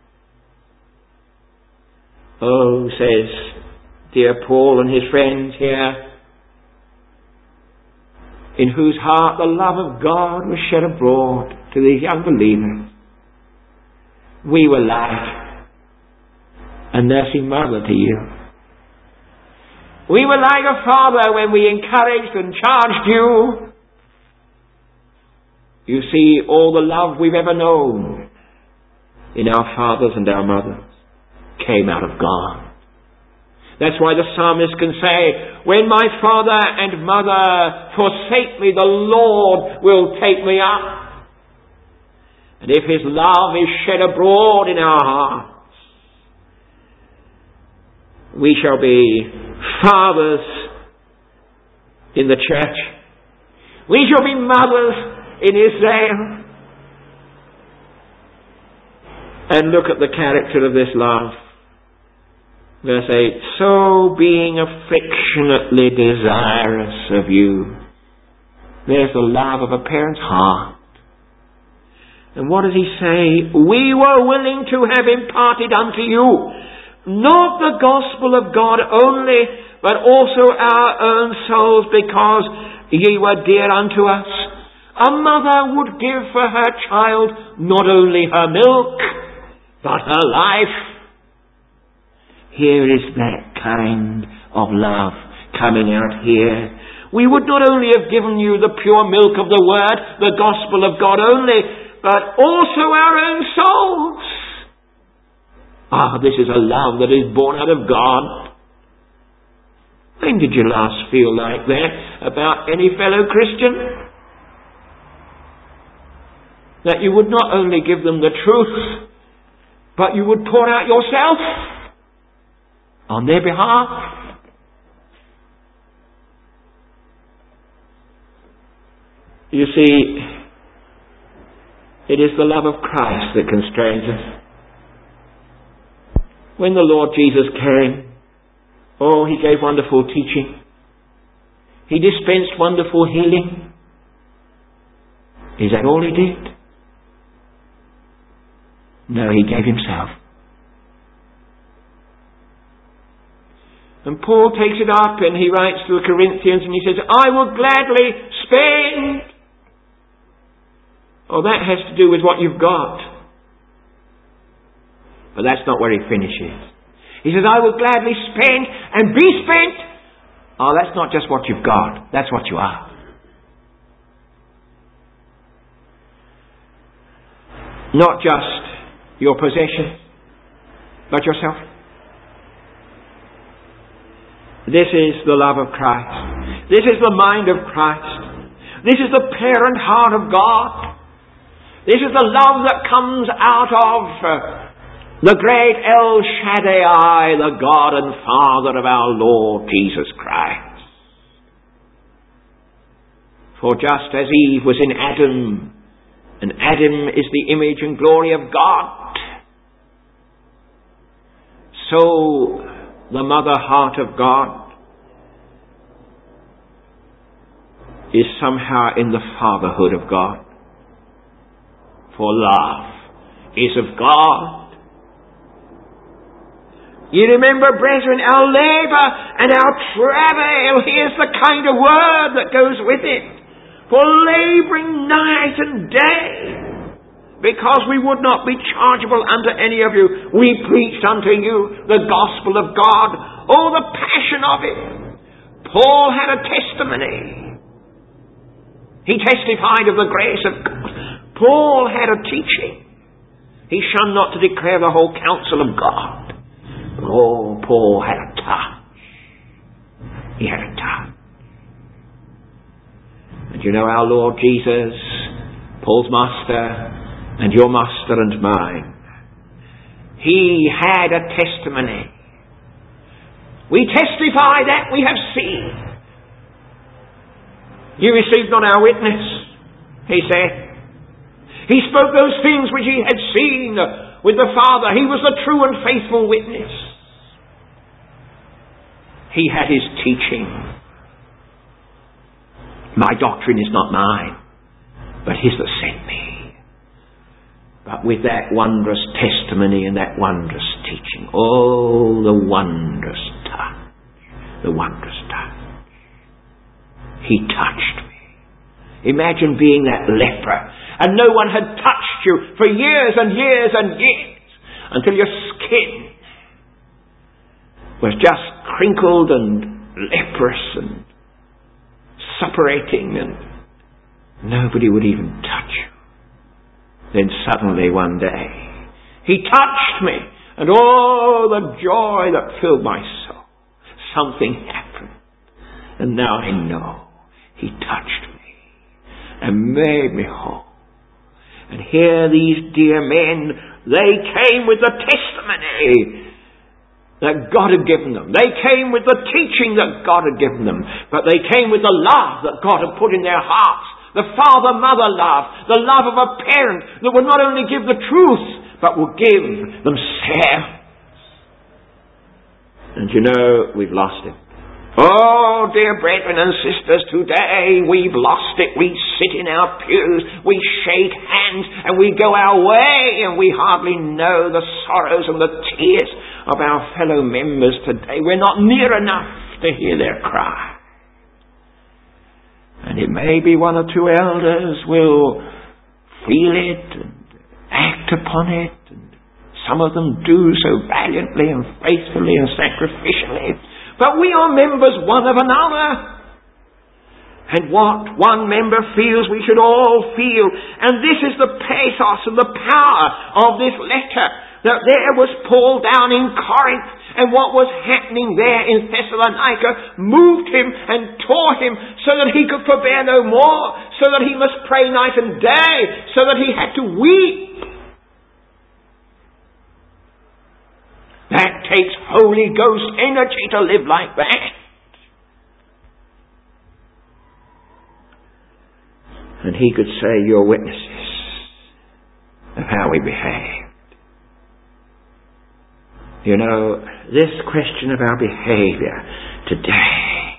Oh, says dear Paul and his friends here, in whose heart the love of God was shed abroad to these young believers. We were like a nursing mother to you. We were like a father when we encouraged and charged you. You see, all the love we've ever known in our fathers and our mothers came out of God. That's why the psalmist can say, when my father and mother forsake me, the Lord will take me up. And if his love is shed abroad in our hearts, we shall be fathers in the church. We shall be mothers in Israel. And look at the character of this love. Verse eight, so being affectionately desirous of you. There's the love of a parent's heart. And what does he say? We were willing to have imparted unto you not the gospel of God only, but also our own souls, because ye were dear unto us. A mother would give for her child not only her milk, but her life. Here is that kind of love coming out here. We would not only have given you the pure milk of the Word, the gospel of God only, but also our own souls. Ah, this is a love that is born out of God. When did you last feel like that about any fellow Christian? That you would not only give them the truth, but you would pour out yourself on their behalf. You see, it is the love of Christ that constrains us. When the Lord Jesus came, oh, he gave wonderful teaching. He dispensed wonderful healing. Is that all he did? No, he gave himself. And Paul takes it up and he writes to the Corinthians and he says, I will gladly spend. Oh, that has to do with what you've got. But that's not where he finishes. He says, I will gladly spend and be spent. Oh, that's not just what you've got. That's what you are. Not just your possessions. but yourself. This is the love of Christ. This is the mind of Christ. This is the parent heart of God. This is the love that comes out of the great El Shaddai, the God and Father of our Lord Jesus Christ. For just as Eve was in Adam, and Adam is the image and glory of God, so the mother heart of God is somehow in the fatherhood of God. For love is of God. You remember, brethren, our labour and our travail. Here's the kind of word that goes with it. For labouring night and day, because we would not be chargeable unto any of you, we preached unto you the gospel of God. Oh, the passion of it. Paul had a testimony. He testified of the grace of God. Paul had a teaching. He shunned not to declare the whole counsel of God. Oh, Paul had a touch. He had a touch. And you know, our Lord Jesus, Paul's master, and your master and mine, he had a testimony. We testify that we have seen. You received not our witness, he said. He spoke those things which he had seen with the Father. He was the true and faithful witness. He had his teaching. My doctrine is not mine, but his that sent me. But with that wondrous testimony and that wondrous teaching, oh, the wondrous touch, the wondrous touch. He touched me. Imagine being that leper, and no one had touched you for years and years and years, until your skin was just crinkled and leprous and suppurating, and nobody would even touch you. Then suddenly one day, he touched me, and oh, the joy that filled my soul. Something happened, and now I know he touched me and made me whole. And here these dear men, they came with the testimony that God had given them. They came with the teaching that God had given them. But they came with the love that God had put in their hearts. The father-mother love. The love of a parent that would not only give the truth, but would give themselves. And you know, we've lost it. Oh, dear brethren and sisters, today we've lost it. We sit in our pews, we shake hands, and we go our way, and we hardly know the sorrows and the tears of our fellow members today. We're not near enough to hear their cry. And it may be one or two elders will feel it and act upon it, and some of them do so valiantly and faithfully and sacrificially. But we are members one of another. And what one member feels, we should all feel. And this is the pathos and the power of this letter. That there was Paul down in Corinth, and what was happening there in Thessalonica moved him and tore him so that he could forbear no more, so that he must pray night and day, so that he had to weep. That takes Holy Ghost energy to live like that. And he could say, you're witnesses of how we behaved. You know, this question of our behavior today,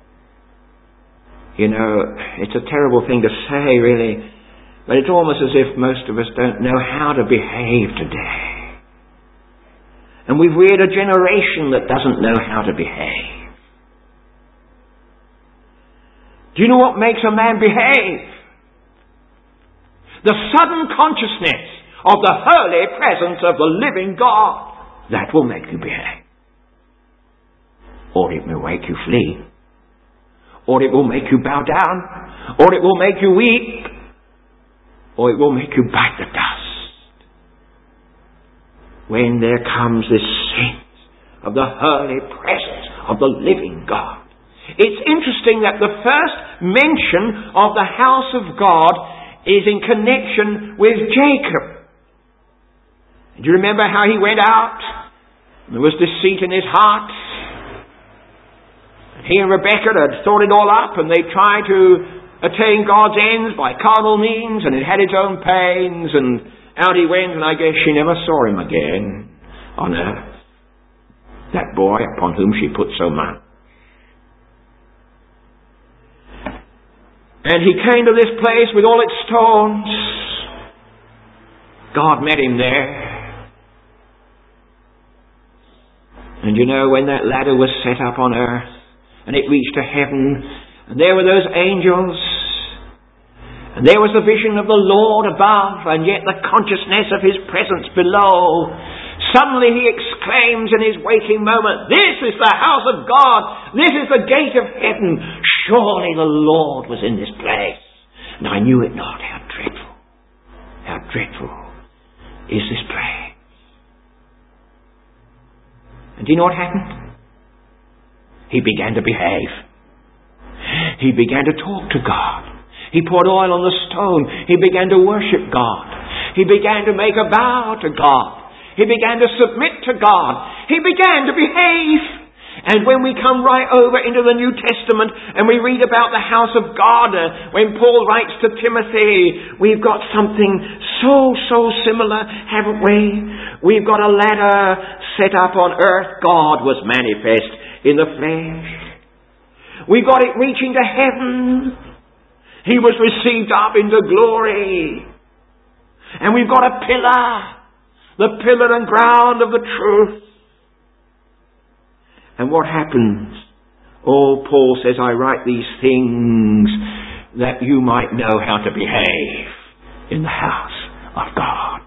you know, it's a terrible thing to say, really, but it's almost as if most of us don't know how to behave today. And we've reared a generation that doesn't know how to behave. Do you know what makes a man behave? The sudden consciousness of the holy presence of the living God. That will make you behave. Or it may make you flee. Or it will make you bow down. Or it will make you weep. Or it will make you bite the dust. when there comes this sense of the holy presence of the living God. It's interesting that the first mention of the house of God is in connection with Jacob. Do you remember how he went out? There was deceit in his heart. And he and Rebekah had thought it all up, and they tried to attain God's ends by carnal means, and it had its own pains, and out he went, and I guess she never saw him again on earth. That boy upon whom she put so much. And he came to this place with all its stones. God met him there. And you know, when that ladder was set up on earth, and it reached to heaven, and there were those angels, and there was the vision of the Lord above, and yet the consciousness of His presence below. Suddenly he exclaims in his waking moment, "This is the house of God. This is the gate of heaven. Surely the Lord was in this place. And I knew it not." How dreadful, how dreadful is this place. And do you know what happened? He began to behave. He began to talk to God. He poured oil on the stone. He began to worship God. He began to make a vow to God. He began to submit to God. He began to behave. And when we come right over into the New Testament and we read about the house of God, uh, when Paul writes to Timothy, we've got something so, so similar, haven't we? We've got a ladder set up on earth. God was manifest in the flesh. We've got it reaching to heaven. He was received up into glory. And we've got a pillar. The pillar and ground of the truth. And what happens? Oh, Paul says, "I write these things that you might know how to behave in the house of God."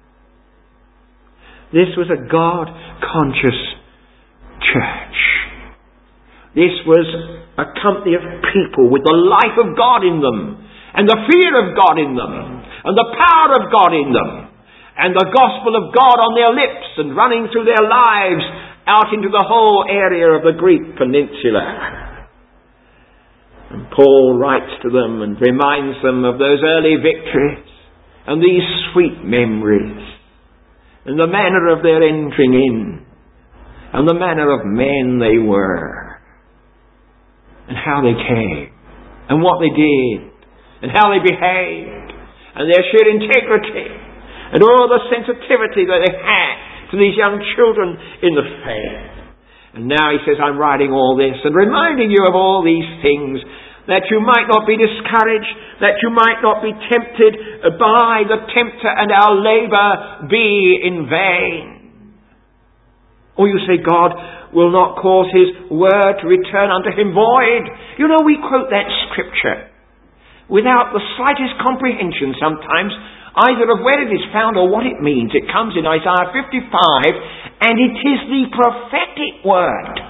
This was a God-conscious church. This was a company of people with the life of God in them, and the fear of God in them, and the power of God in them, and the gospel of God on their lips and running through their lives out into the whole area of the Greek peninsula. And Paul writes to them and reminds them of those early victories and these sweet memories and the manner of their entering in and the manner of men they were and how they came and what they did and how they behaved and their sheer integrity and all the sensitivity that they had to these young children in the faith. And now he says, "I'm writing all this and reminding you of all these things, that you might not be discouraged, that you might not be tempted by the tempter, and our labour be in vain." Or you say, God will not cause His word to return unto Him void. You know, we quote that scripture without the slightest comprehension sometimes, either of where it is found or what it means. It comes in Isaiah fifty-five, and it is the prophetic word.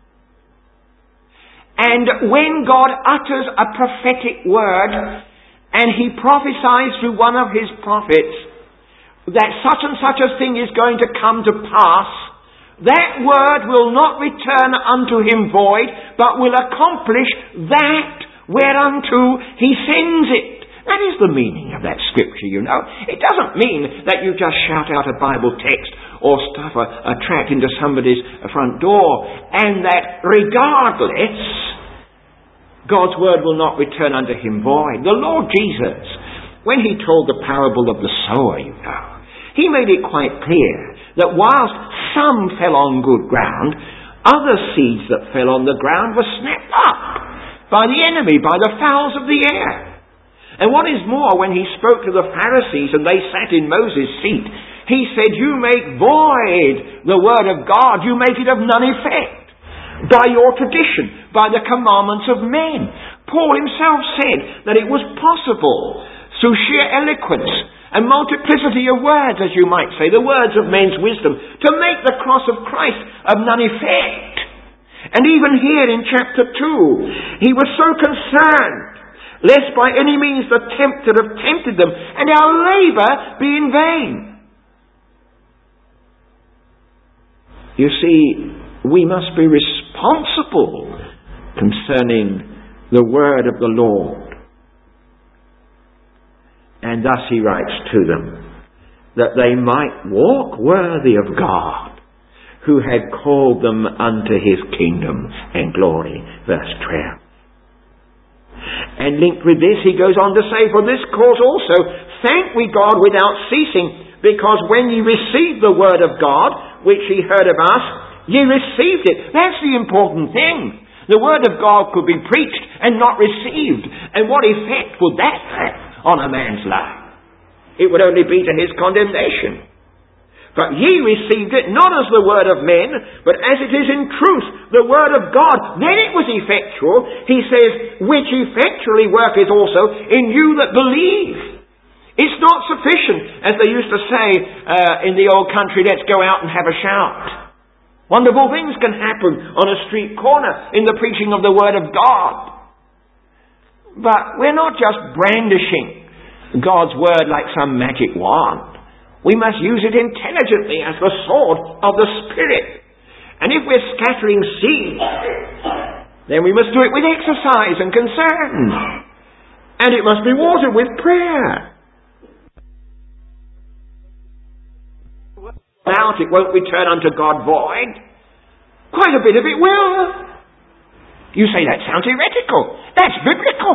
And when God utters a prophetic word, and He prophesies through one of His prophets, that such and such a thing is going to come to pass, that word will not return unto Him void, but will accomplish that whereunto He sends it. That is the meaning of that scripture, you know. It doesn't mean that you just shout out a Bible text or stuff a, a tract into somebody's front door, and that regardless, God's word will not return unto Him void. The Lord Jesus, when He told the parable of the sower, you know, He made it quite clear that whilst some fell on good ground, other seeds that fell on the ground were snapped up by the enemy, by the fowls of the air. And what is more, when He spoke to the Pharisees and they sat in Moses' seat, He said, "You make void the word of God. You make it of none effect by your tradition, by the commandments of men." Paul himself said that it was possible through sheer eloquence and multiplicity of words, as you might say, the words of men's wisdom, to make the cross of Christ of none effect. And even here in chapter two, he was so concerned lest by any means the tempter have tempted them, and our labour be in vain. You see, we must be responsible concerning the word of the Lord. And thus he writes to them, that they might walk worthy of God, who had called them unto his kingdom and glory. Verse twelve. And linked with this, he goes on to say, for this cause also thank we God without ceasing, because when ye received the word of God, which ye heard of us, ye received it. That's the important thing. The word of God could be preached and not received. And what effect would that have on a man's life? It would only be to his condemnation. But ye received it not as the word of men, but as it is in truth, the word of God. Then it was effectual. He says, which effectually worketh also in you that believe. It's not sufficient, as they used to say uh, in the old country, let's go out and have a shout. Wonderful things can happen on a street corner in the preaching of the word of God. But we're not just brandishing God's word like some magic wand. We must use it intelligently as the sword of the Spirit. And if we're scattering seeds, then we must do it with exercise and concern. And it must be watered with prayer. Out, it won't return unto God void. Quite a bit of it will. You say that sounds heretical. That's biblical.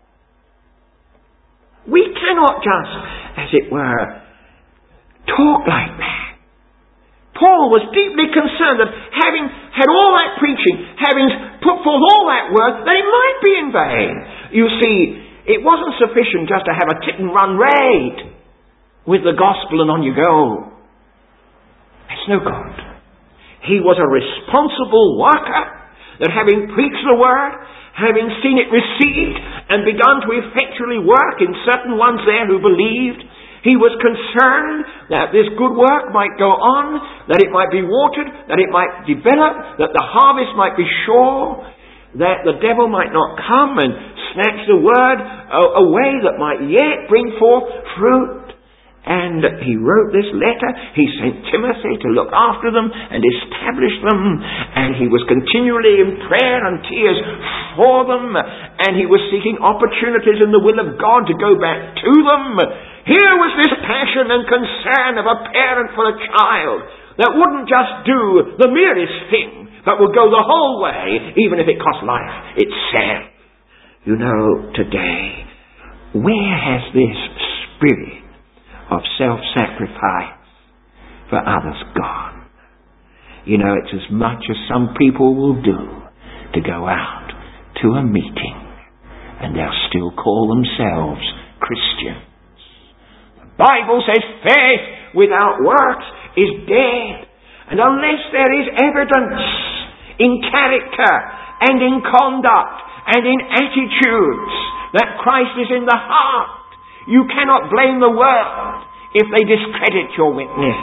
We cannot just, as it were, talk like that. Paul was deeply concerned that having had all that preaching, having put forth all that work, that it might be in vain. You see, it wasn't sufficient just to have a tit and run raid with the gospel and on you go. That's no good. He was a responsible worker, that having preached the word, having seen it received, and begun to effectually work in certain ones there who believed, he was concerned that this good work might go on, that it might be watered, that it might develop, that the harvest might be sure, that the devil might not come and snatch the word away that might yet bring forth fruit. And he wrote this letter. He sent Timothy to look after them and establish them. And he was continually in prayer and tears for them. And he was seeking opportunities in the will of God to go back to them. Here was this passion and concern of a parent for a child that wouldn't just do the merest thing, but would go the whole way, even if it cost life itself. You know, today, where has this spirit of self-sacrifice for others gone? You know, it's as much as some people will do to go out to a meeting and they'll still call themselves Christians. The Bible says faith without works is dead. And unless there is evidence in character and in conduct and in attitudes that Christ is in the heart, you cannot blame the world if they discredit your witness.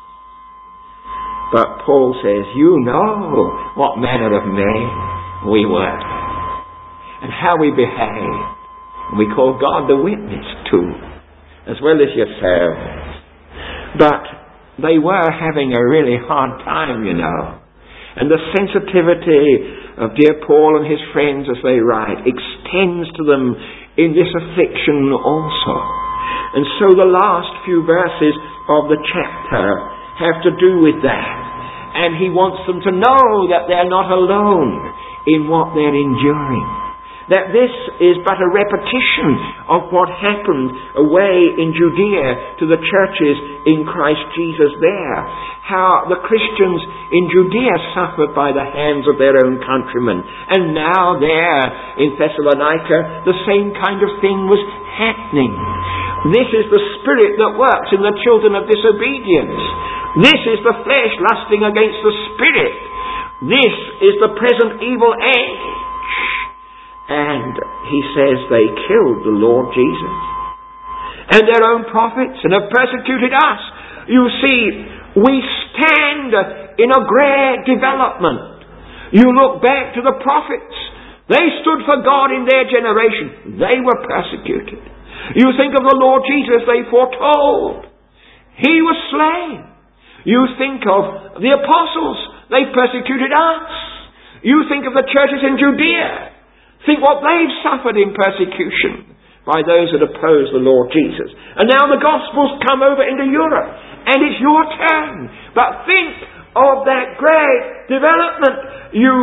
But Paul says, you know what manner of men we were and how we behaved. We call God the witness too, as well as yourselves. But they were having a really hard time, you know. And the sensitivity of dear Paul and his friends as they write extends to them in this affliction also. And so the last few verses of the chapter have to do with that. And he wants them to know that they're not alone in what they're enduring. That this is but a repetition of what happened away in Judea to the churches in Christ Jesus there. How the Christians in Judea suffered by the hands of their own countrymen. And now there in Thessalonica, the same kind of thing was happening. This is the spirit that works in the children of disobedience. This is the flesh lusting against the spirit. This is the present evil age. And he says they killed the Lord Jesus and their own prophets and have persecuted us. You see, we stand in a great development. You look back to the prophets. They stood for God in their generation. They were persecuted. You think of the Lord Jesus, they foretold. He was slain. You think of the apostles. They persecuted us. You think of the churches in Judea. Think what they've suffered in persecution by those that oppose the Lord Jesus. And now the gospel's come over into Europe. And it's your turn. But think of that great development. You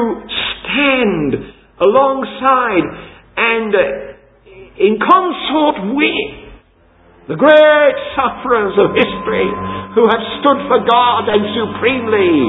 stand alongside and uh, in consort with the great sufferers of history who have stood for God and supremely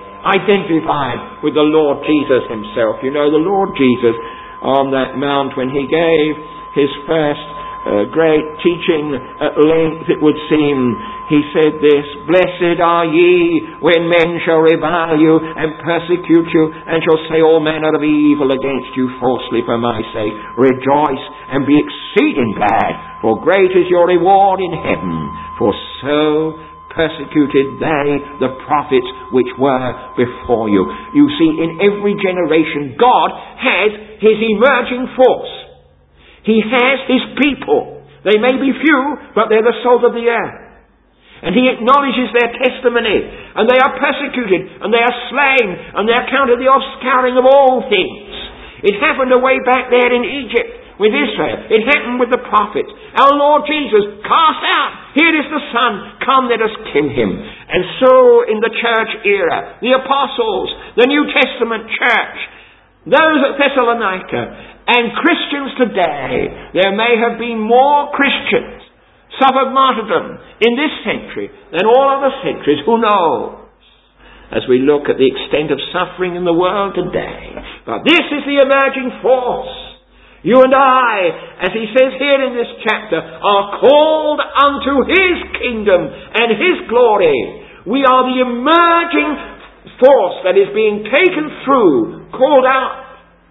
identified with the Lord Jesus himself. You know, the Lord Jesus on that mount when he gave his first uh, great teaching at length, it would seem, he said this, "Blessed are ye when men shall revile you and persecute you and shall say all manner of evil against you falsely for my sake. Rejoice and be exceeding glad, for great is your reward in heaven. For so persecuted they the prophets which were before you." You see, in every generation, God has his emerging force. He has his people. They may be few, but they're the salt of the earth. And he acknowledges their testimony. And they are persecuted. And they are slain. And they are counted the offscouring of all things. It happened away back there in Egypt with Israel. It happened with the prophets. Our Lord Jesus cast out. Here is the Son. Come, let us kill him. And so in the church era, the apostles, the New Testament church, those at Thessalonica, and Christians today, there may have been more Christians suffered martyrdom in this century than all other centuries. Who knows? As we look at the extent of suffering in the world today. But this is the emerging force. You and I, as he says here in this chapter, are called unto his kingdom and his glory. We are the emerging force that is being taken through, called out,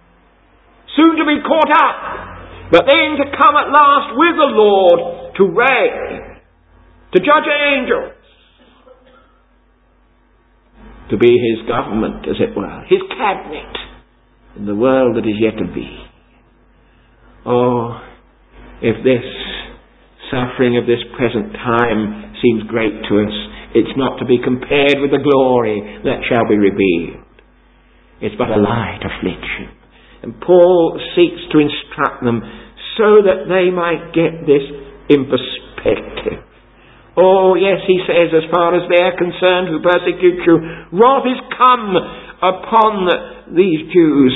soon to be caught up, but then to come at last with the Lord to reign, to judge angels, to be his government, as it were, his cabinet in the world that is yet to be. Oh, if this suffering of this present time seems great to us, it's not to be compared with the glory that shall be revealed. It's but a light affliction. And Paul seeks to instruct them so that they might get this in perspective. Oh, yes, he says, as far as they're concerned who persecute you, wrath is come upon these Jews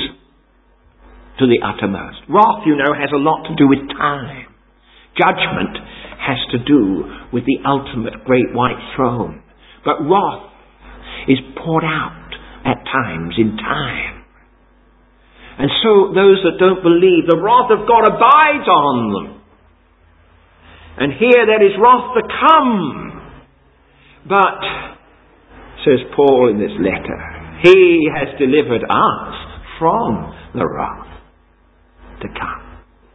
to the uttermost. Wrath, you know, has a lot to do with time. Judgment has to do with the ultimate great white throne. But wrath is poured out at times in time. And so those that don't believe, the wrath of God abides on them. And here there is wrath to come. But, says Paul in this letter, he has delivered us from the wrath to come.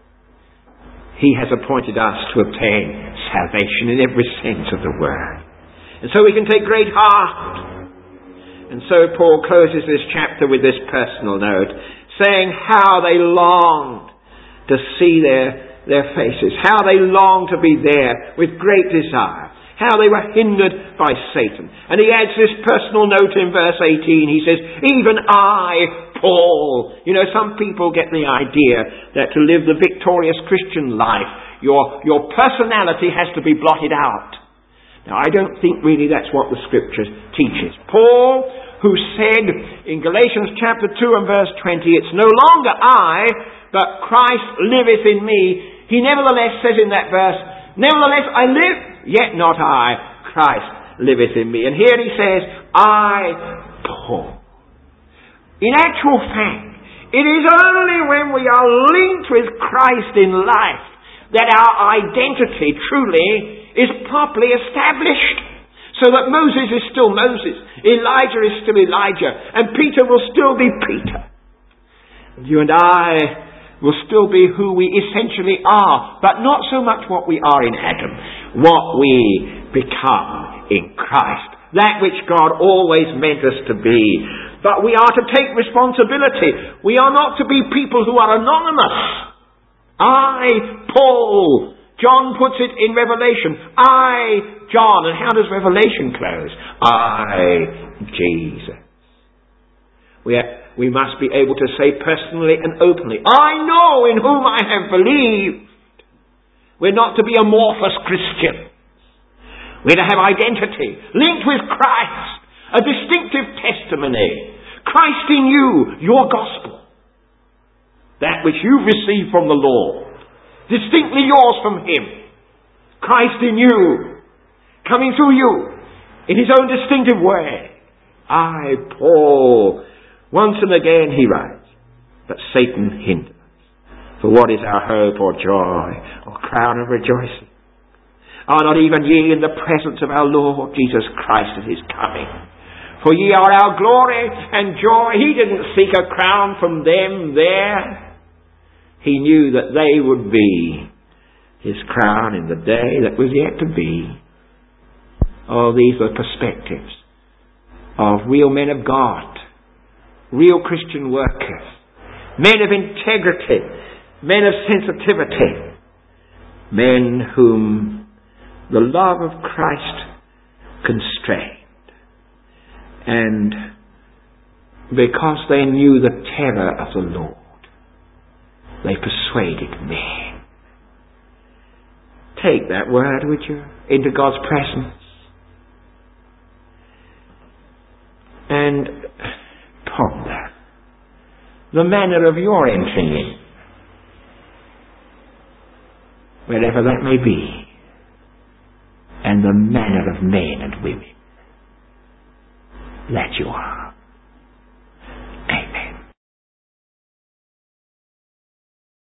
He has appointed us to obtain salvation in every sense of the word. And so we can take great heart. And so Paul closes this chapter with this personal note, saying how they longed to see their, their faces, how they longed to be there with great desire, how they were hindered by Satan. And he adds this personal note in verse eighteen. He says, even I, Paul. You know, some people get the idea that to live the victorious Christian life, your, your personality has to be blotted out. Now, I don't think really that's what the Scripture teaches. Paul, who said in Galatians chapter two and verse twenty, it's no longer I, but Christ liveth in me. He nevertheless says in that verse, nevertheless I live, yet not I, Christ liveth in me. And here he says, I, Paul. In actual fact, it is only when we are linked with Christ in life that our identity truly is properly established. So that Moses is still Moses, Elijah is still Elijah, and Peter will still be Peter. You and I will still be who we essentially are, but not so much what we are in Adam, what we become in Christ. That which God always meant us to be. But we are to take responsibility. We are not to be people who are anonymous. I, Paul, John puts it in Revelation, I, John, and how does Revelation close? I, Jesus. We, are, we must be able to say personally and openly, I know in whom I have believed. We're not to be amorphous Christians. We're to have identity, linked with Christ, a distinctive testimony. Christ in you, your gospel. That which you've received from the Lord, distinctly yours from Him. Christ in you, coming through you, in His own distinctive way. I, Paul, once and again he writes, but Satan hinders. For what is our hope or joy or crown of rejoicing? Are not even ye in the presence of our Lord Jesus Christ at His coming? For ye are our glory and joy. He didn't seek a crown from them there. He knew that they would be His crown in the day that was yet to be. Oh, these were perspectives of real men of God, real Christian workers, men of integrity, men of sensitivity, men whom the love of Christ constrained. And because they knew the terror of the Lord, they persuaded men. Take that word, would you, into God's presence. And ponder the manner of your entering in, wherever that may be, and the manner of men and women that you are.